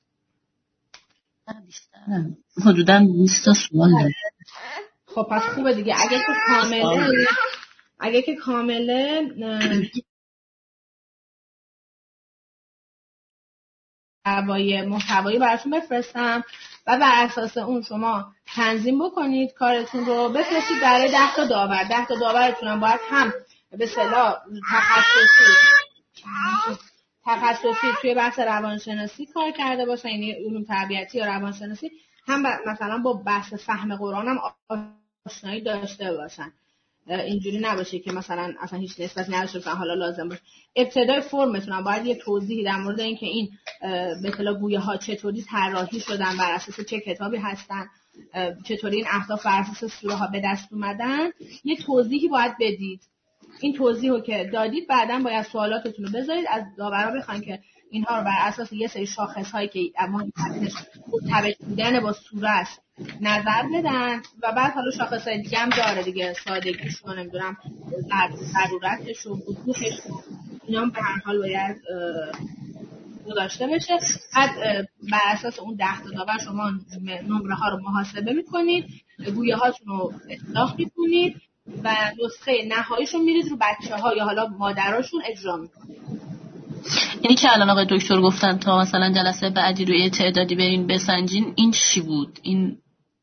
حدوداً بیست تا سوال دارید. خب پس خوبه دیگه. اگه که کامله اگه که کامله محتوای محتوایی براتون بفرستم و بر اساس اون شما تنظیم بکنید کارتون رو، بفرستید برای ده تا داور. ده تا داورتون هم باید هم به اصطلاح تخصصی تخصصی توی بحث روانشناسی کار کرده باشن، یعنی علوم تربیتی یا روانشناسی، هم مثلا با بحث فهم قرآن هم آشنایی داشته باشن. اینجوری نباشه که مثلا اصلا هیچ نسبت نداشته باشن، حالا لازم باشه. ابتدای فرمتون هم باید یه توضیحی در مورد اینکه این به اصطلاح گویه ها چطوری طراحی شدن، بر اساس چه کتابی هستن، چطوری این اهداف بر اساس سوره ها به دست اومدن، یه توضیحی باید بدید. این توضیحو که دادید بعداً باید سوالاتتون رو بذارید، از داورا بخواید که اینها رو بر اساس یه سری شاخص هایی که مهمتش مرتبط بودن با سوره است نظر بدن و بعد حالا شاخص های دیگه هم داره دیگه، سادگیش رو نمیدونم، ضرورتش و وضوحش، اینا هم به هر حال باید داشته بشه. بعد بر اساس اون ده تا داور شما نمره ها رو محاسبه میکنید، گویه هاتون رو اصلاح میکنید و نسخه نهاییشون میرید رو بچه ها یا حالا مادراشون اجرا میکنید. اینی که الان آقای دکتر گفتن تا مثلا جلسه بعدی روی تعدادی برین بسنجین، این چی بود؟ این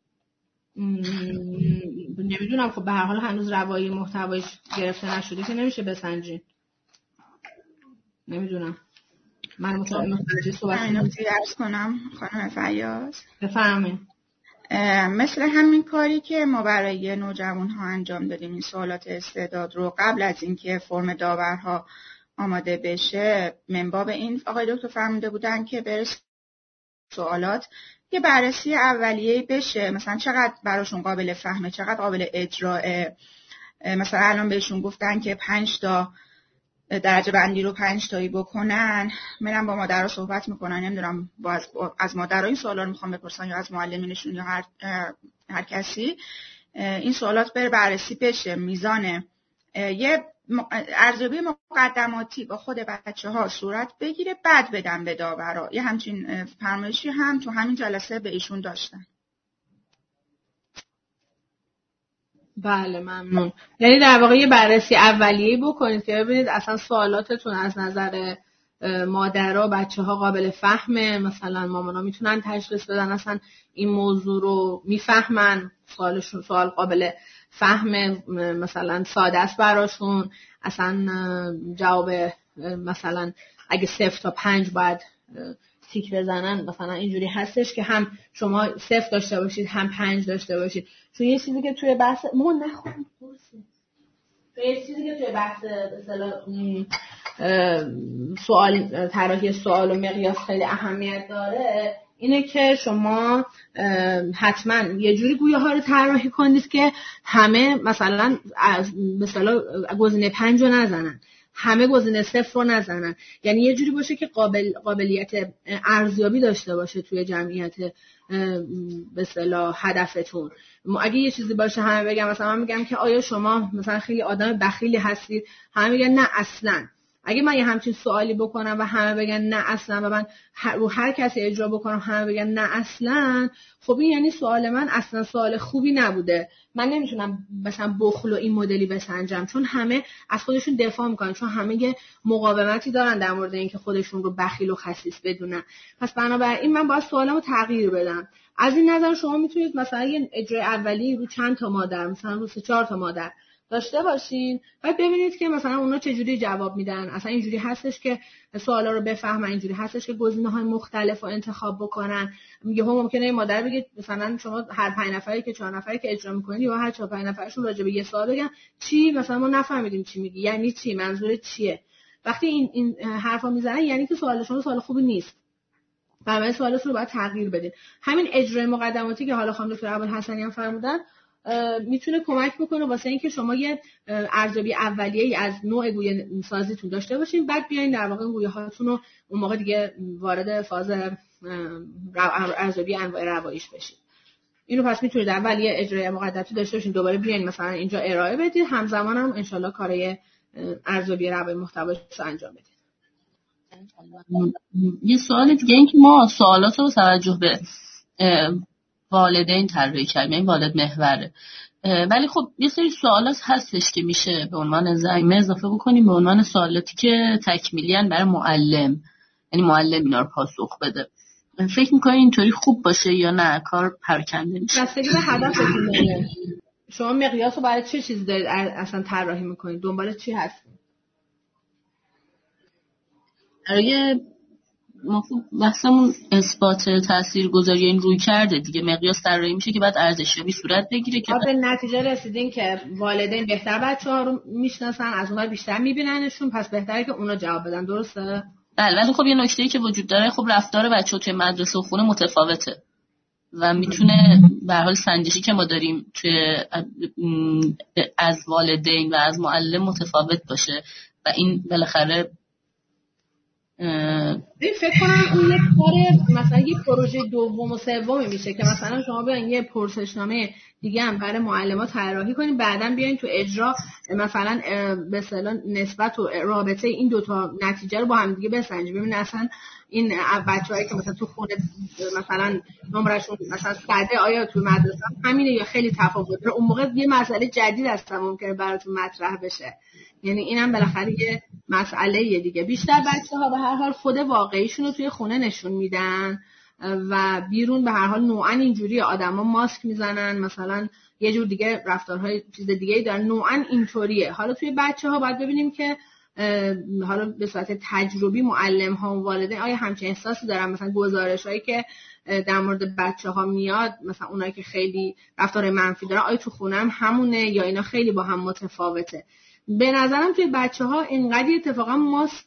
نمیدونم. خب به هر حال هنوز روایی محتوایش گرفته نشده که نمیشه بسنجین. نمیدونم. من متوجه صحبت عرض کنم خانم فیاض. بفرمایید. مثل همین کاری که ما برای نوجوان‌ها انجام دادیم، این سوالات استعداد رو قبل از اینکه فرم داورها آماده بشه، منباب این آقای دکتر فرموده بودن که برس سوالات یه بررسی اولیه‌ای بشه، مثلا چقدر براشون قابل فهمه، چقدر قابل اجراه. مثلا الان بهشون گفتن که پنج تا درجه بندی رو پنج تایی بکنن، منم با مادرها صحبت میکنن، نمیدونم با از, از مادرها این سوالا رو میخوام بپرسن یا از معلمینشون یا هر هر کسی، این سوالات بر بررسی بشه، میزان یه ارزیابی مقدماتی با خود بچه‌ها صورت بگیره، بعد بدن به داورا. یه همچین فرمایشی هم تو همین جلسه به ایشون داشتن. بله ممنون. یعنی در واقع یه بررسی اولیه‌ای بکنید که ببینید اصلا سوالاتتون از نظر مادرها بچه‌ها قابل فهمه، مثلا مامانا میتونن تشخیص بدن اصلا این موضوع رو میفهمن، سوالشون سوال قابل فهمه، مثلا ساده است براشون، اصلا جواب مثلا اگه صفر تا پنج باید تیک بزنن، مثلا اینجوری هستش که هم شما صفر داشته باشید هم پنج داشته باشید. چون یه چیزی که توی بحث ما نخونم یه چیزی که توی بحث مثلا سوال طراحی سوال و مقیاس خیلی اهمیت داره اینه که شما حتما یه جوری گویه ها رو طراحی کنید که همه مثلا مثلا گزینه پنج رو نزنن، همه گزینه صفر رو نزنن، یعنی یه جوری باشه که قابل قابلیت ارزیابی داشته باشه توی جمعیت به اصطلاح هدفتون. اگه یه چیزی باشه همه بگم، مثلا من میگم که آیا شما مثلا خیلی آدم بخیلی هستید، همه میگن نه اصلا. اگه من یه همچین سوالی بکنم و همه بگن نه اصلا و من رو هر کسی اجرا بکنم همه بگن نه اصلا، خب این یعنی سوال من اصلا سوال خوبی نبوده. من نمیتونم مثلا بخل و این مدلی بسنجم، چون همه از خودشون دفاع میکنن، چون همه یه مقاومتی دارن در مورد اینکه خودشون رو بخیل و خسیس بدونن. پس بنابراین من باید سوالمو تغییر بدم. از این نظر شما میتونید مثلا یه اجرای اولی رو چند تا مادر، مثلا رو سه چهار تا مادر داشته باشین و ببینید که مثلا اونا چجوری جواب میدن. اصلا اینجوری هستش که سوالا رو بفهمن، اینجوری هستش که گزینه‌های مختلف رو انتخاب بکنن. یهو ممکنه این مادر بگه مثلا شما هر پنج نفری که چهار نفری که اجرا می‌کنید یا هر چهار پنج نفرشون راجع به یه سوال بگن چی، مثلا ما نفهمیدیم چی میگی، یعنی چی، منظور چیه. وقتی این این حرفا میزنن یعنی که سوالشون سوال خوبی نیست. برای سوالش رو باید تغییر بدین. همین اجرای مقدماتی که حالا خانم دکتر ابوالحسنی هم فرمودن میتونه کمک بکنه واسه اینکه شما یه ارزیابی اولیه‌ای از نوع گویه سازیتون داشته باشین، بعد بیاین در واقع گویه هاتون رو اون موقع دیگه وارد فاز ارزیابی انواع روایش بشین. اینو پس میتونید اول یه اجرای مقدماتی داشته باشین، دوباره بیاین مثلا اینجا ارائه بدید، همزمان هم انشالله کارهای ارزیابی روای محتویش رو انجام بدید. یه سوال دیگه این که ما سوالات رو توجه به والدین طراحی کردیم، این والد محوره، ولی خب یه سری سوالات هستش که میشه به عنوان ضمیمه اضافه بکنیم به عنوان سوالاتی که تکمیلیان برای معلم، یعنی معلم اینا رو پاسخ بده. فکر میکنی اینطوری خوب باشه یا نه کار پراکنده میشه؟ بستگی به هدفتون داره. شما مقیاس رو برای چه چیزی دارید اصلا طراحی میکنید؟ دنبال چی هستید؟ برای ما خب بحثمون اثبات تاثیرگذاری این روی کرده دیگه، مقیاس طراحی میشه که بعد ارزشیابی صورت بگیره که به نتیجه رسیدین که والدین بهتر بچه‌ها رو میشناسن، از اونها بیشتر میبیننشون، پس بهتره که اونا جواب بدن، درسته؟ بله، ولی خب یه نکته‌ای که وجود داره، خب رفتار بچه‌ها توی مدرسه و خونه متفاوته و میتونه به هر حال سنجشی که ما داریم توی از والدین و از معلم متفاوت باشه و این بالاخره این فکر کنم اون یک کار مثلا یک پروژه دوم و سومی میشه که مثلا شما بیاین یه پرسشنامه دیگه هم برای معلم‌ها طراحی کنین، بعداً بیاین تو اجرا مثلا به اصطلاح نسبت و رابطه این دوتا نتیجه رو با هم دیگه بسنجید، ببینید اصلا این بچه‌هایی که مثلا تو خونه مثلا نمرشون مثلا صده آیا تو مدرسه همینه یا خیلی تفاوت داره، اون موقع یه مسئله جدید اصلا ممکنه براتون مطرح بشه. یعنی اینم بالاخره یه مسئله دیگه. بیشتر بچه‌ها به هر حال خود واقعیشون رو توی خونه نشون میدن و بیرون به هر حال نوعاً اینجوری آدما ماسک میزنن، مثلا یه جور دیگه رفتارهای چیز دیگه‌ای دارن، نوعاً اینطوریه. حالا توی بچه‌ها باید ببینیم که حالا به صورت تجربی معلم ها و والدین آیا همچین احساسی دارن؟ مثلا گزارشایی که در مورد بچه ها میاد، مثلا اونایی که خیلی رفتار منفی دارن، آیا تو خونه هم همونه یا اینا خیلی با هم متفاوته؟ به نظرم توی بچه ها اینقدر اتفاقا ماسک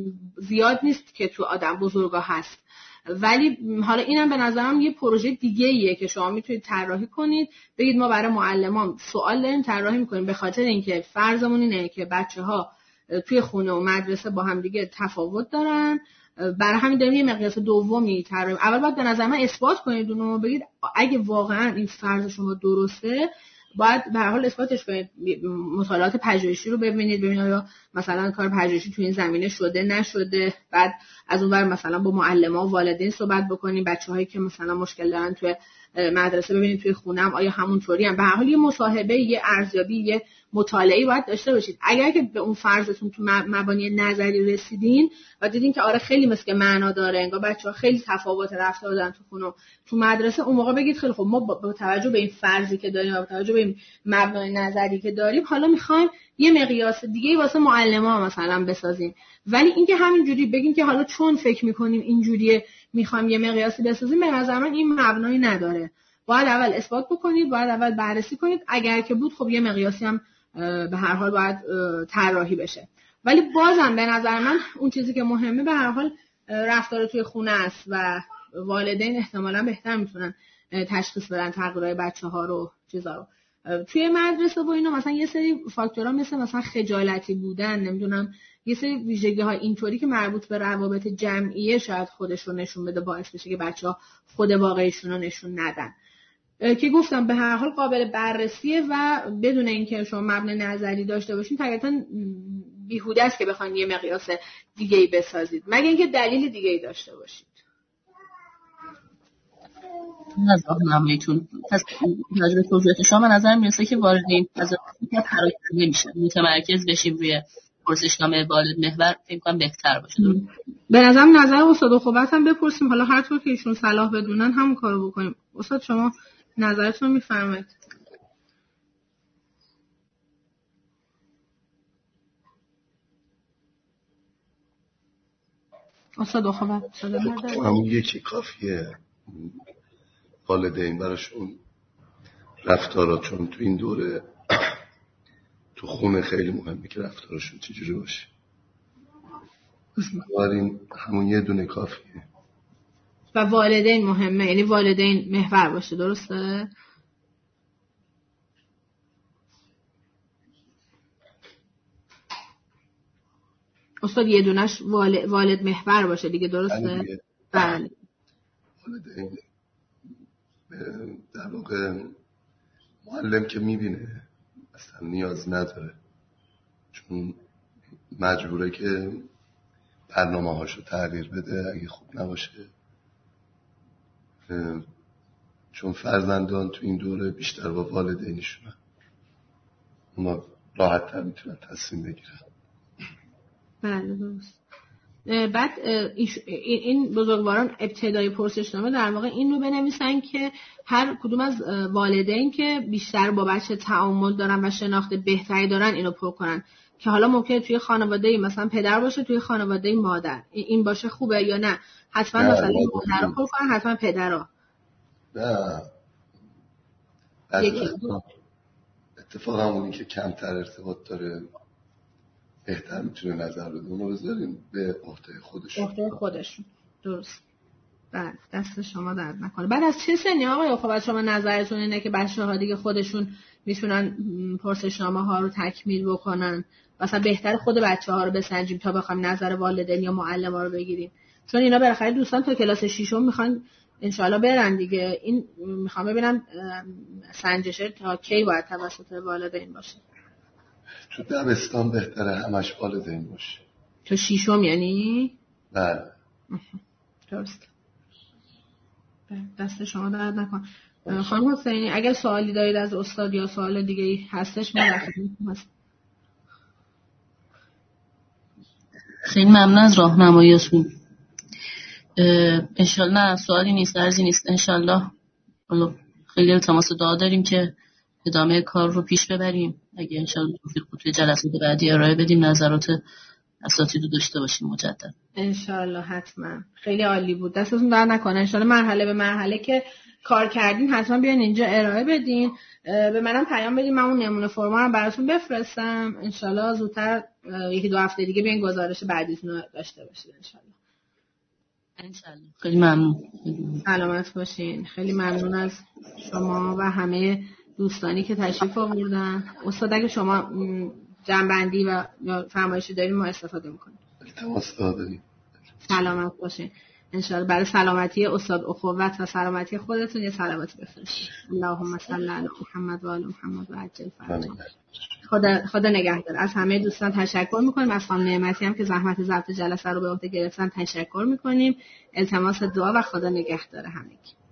زیاد نیست که تو آدم بزرگا هست، ولی حالا اینم به نظرم یه پروژه دیگه ایه که شما میتونید طراحی کنید، بگید ما برای معلمان سوال داریم طراحی میکنیم به خاطر اینکه فرضمون اینه که بچه ها توی خونه و مدرسه با هم دیگه تفاوت دارن، برای همین داریم یه مقیاس دومی طراحی. اول باید به نظر من اثبات کنید اونو، بگید اگه واقعا این فرض شما درسته باید به هر حال اثباتش کنید، مطالعات پژوهشی رو ببینید، ببینید آیا مثلا کار پژوهشی تو این زمینه شده نشده، بعد از اون ور مثلا با معلم‌ها و والدین صحبت بکنید، بچه‌هایی که مثلا مشکل دارن توی مدرسه ببینید توی خونه هم آیا همونطوری هم. به هر حال یه مصاحبه، یه ارزیابی، یه مطالعه‌ای باید داشته باشید. اگر که به اون فرضتون تو مبانی نظری رسیدین و دیدین که آره خیلی مثل که معنا داره، انگار بچه‌ها خیلی تفاوت رفتار دارن تو خونه تو مدرسه، اون موقع بگید خیلی خب ما با توجه به این فرضی که داریم و با توجه به این مبنای نظری که داریم حالا می‌خوایم یه مقیاس دیگه‌ای واسه معلم‌ها مثلا بسازیم. ولی اینکه همینجوری بگین که حالا چون فکر می‌کنیم اینجوریه می‌خوایم یه مقیاسی بسازیم، به نظر من این مبنایی نداره. باید اول اثبات بکنید، باید اول بررسی کنید، اگر که بود خب یه مقیاسی هم به هر حال باید طراحی بشه. ولی بازم به نظر من اون چیزی که مهمه به هر حال رفتار توی خونه است و والدین احتمالاً بهتر میتونن تشخیص بدن تغییرات بچه‌ها رو، چیزا رو. توی مدرسه و اینا مثلا یه سری فاکتورها مثل مثلا خجالتی بودن، نمیدونم یه سری ویژگی‌های اینطوری که مربوط به روابط جمعیه شاید خودش رو نشون بده، باعث بشه که بچه‌ها خود واقعیشون رو نشون ندن، که گفتم به هر حال قابل بررسیه و بدون اینکه شما مبنای نظری داشته باشین طبعاً بیهوده است که بخواید یه مقیاس دیگه‌ای بسازید، مگه اینکه دلیل دیگه‌ای داشته باشید. از راهنماییتون از تجربه توضیحات شما من نظر میرسه که والدین از اینکه پراکنده نمیشه، متمرکز بشیم روی پرسشنامه والد محور، فکر کنم بهتر باشه. به نظرم نظر استاد خوبت هم بپرسیم، حالا هر طور که ایشون صلاح بدونن همون کارو بکنیم. استاد شما نظرتون رو میفرمایید. استاد خوبت همون یکی کافیه والدین براشون رفتارات، چون تو این دوره تو خونه خیلی مهمه که رفتارشون چجوری باشه. بنابراین همون یه دونه کافیه و والدین مهمه، یعنی والدین محور باشه، درسته؟ استاد یه دونش والد, والد محور باشه دیگه، درسته؟ بله. والدین در واقع معلم که میبینه اصلا نیاز نداره، چون مجبوره که برنامه هاشو تغییر بده اگه خوب نباشه، چون فرزندان تو این دوره بیشتر با والدینشونن، اونا راحت تر میتونن تصمیم بگیرن. بله درست. بعد این بزرگواران ابتدای پرسشنامه در واقع این رو بنویسن که هر کدوم از والدین که بیشتر با بچه تعامل دارن و شناخت بهتری دارن اینو پر کنن، که حالا ممکنه توی خانواده مثلا پدر باشه، توی خانواده مادر این باشه خوبه یا نه؟ حتما نه مثلا مادر رو پر کنن، حتما پدر رو نه. اتفاقا اونی که کمتر ارتباط داره بهتر میتونه نظر بده، اونو بذاریم به عهده خودشون. عهده خودشون، درست. بعد دست شما درد نکنه. بعد از چه سنی آقای خب شما نظرتون اینه که بچه‌ها دیگه خودشون میتونن پرسشنامه ها رو تکمیل بکنن؟ مثلا بهتر خود بچه‌ها رو بسنجیم تا بخوایم نظر والدین یا معلم‌ها رو بگیریم، چون اینا بالاخره دوستان تا کلاس ششم میخوان انشالله برن دیگه. این میخوام ببینم سنجشه تا کی باید توسط والدین باشه؟ تو دبستان بهتره همش والدین باشه. تو ششم یعنی؟ بله درست. دست شما درد نکن. خانم حسینی اگر سوالی دارید از استاد یا سوال دیگه هستش من هست. خیلی ممنون از راهنماییتون. انشالله نه سوالی نیست، عرضی نیست. انشالله خیلی التماس دعا داریم که ادامه کار رو پیش ببریم. اگه انشالله توفیق بود توی جلسات بعدی ارائه بدیم نظرات اساتید رو داشته باشیم مجدد. انشالله حتما. خیلی عالی بود، دستتون در نکنه. انشالله مرحله به مرحله که کار کردین حتما بیاین اینجا ارائه بدین، به منم پیام بدین، من اون نمونه فرما رو براتون بفرستم. انشالله زودتر یکی دو هفته دیگه بیاین گزارش بعدیتون رو داشته باشید. انشالله. انشالله. خیلی ممنون. سلامت باشین. خیلی ممنون از شما و همه دوستانی که تشریف آوردن. استاد اگه شما جنبندی و یا فرمایشی دارین ما استفاده میکنیم. تماس دادیم. سلامت باشین. انشالله برای سلامتی استاد اخوت و سلامتی خودتون یه سلامتی بفرستید. اللهم صل علی محمد و آل محمد و عجل فرجهم. خدا خدا نگهدار. از همه دوستان تشکر میکنیم. از خانم نعمتی هم که زحمت ضبط جلسه رو به عهده گرفتن تشکر میکنیم. التماس دعا و خدا نگهدار همگی.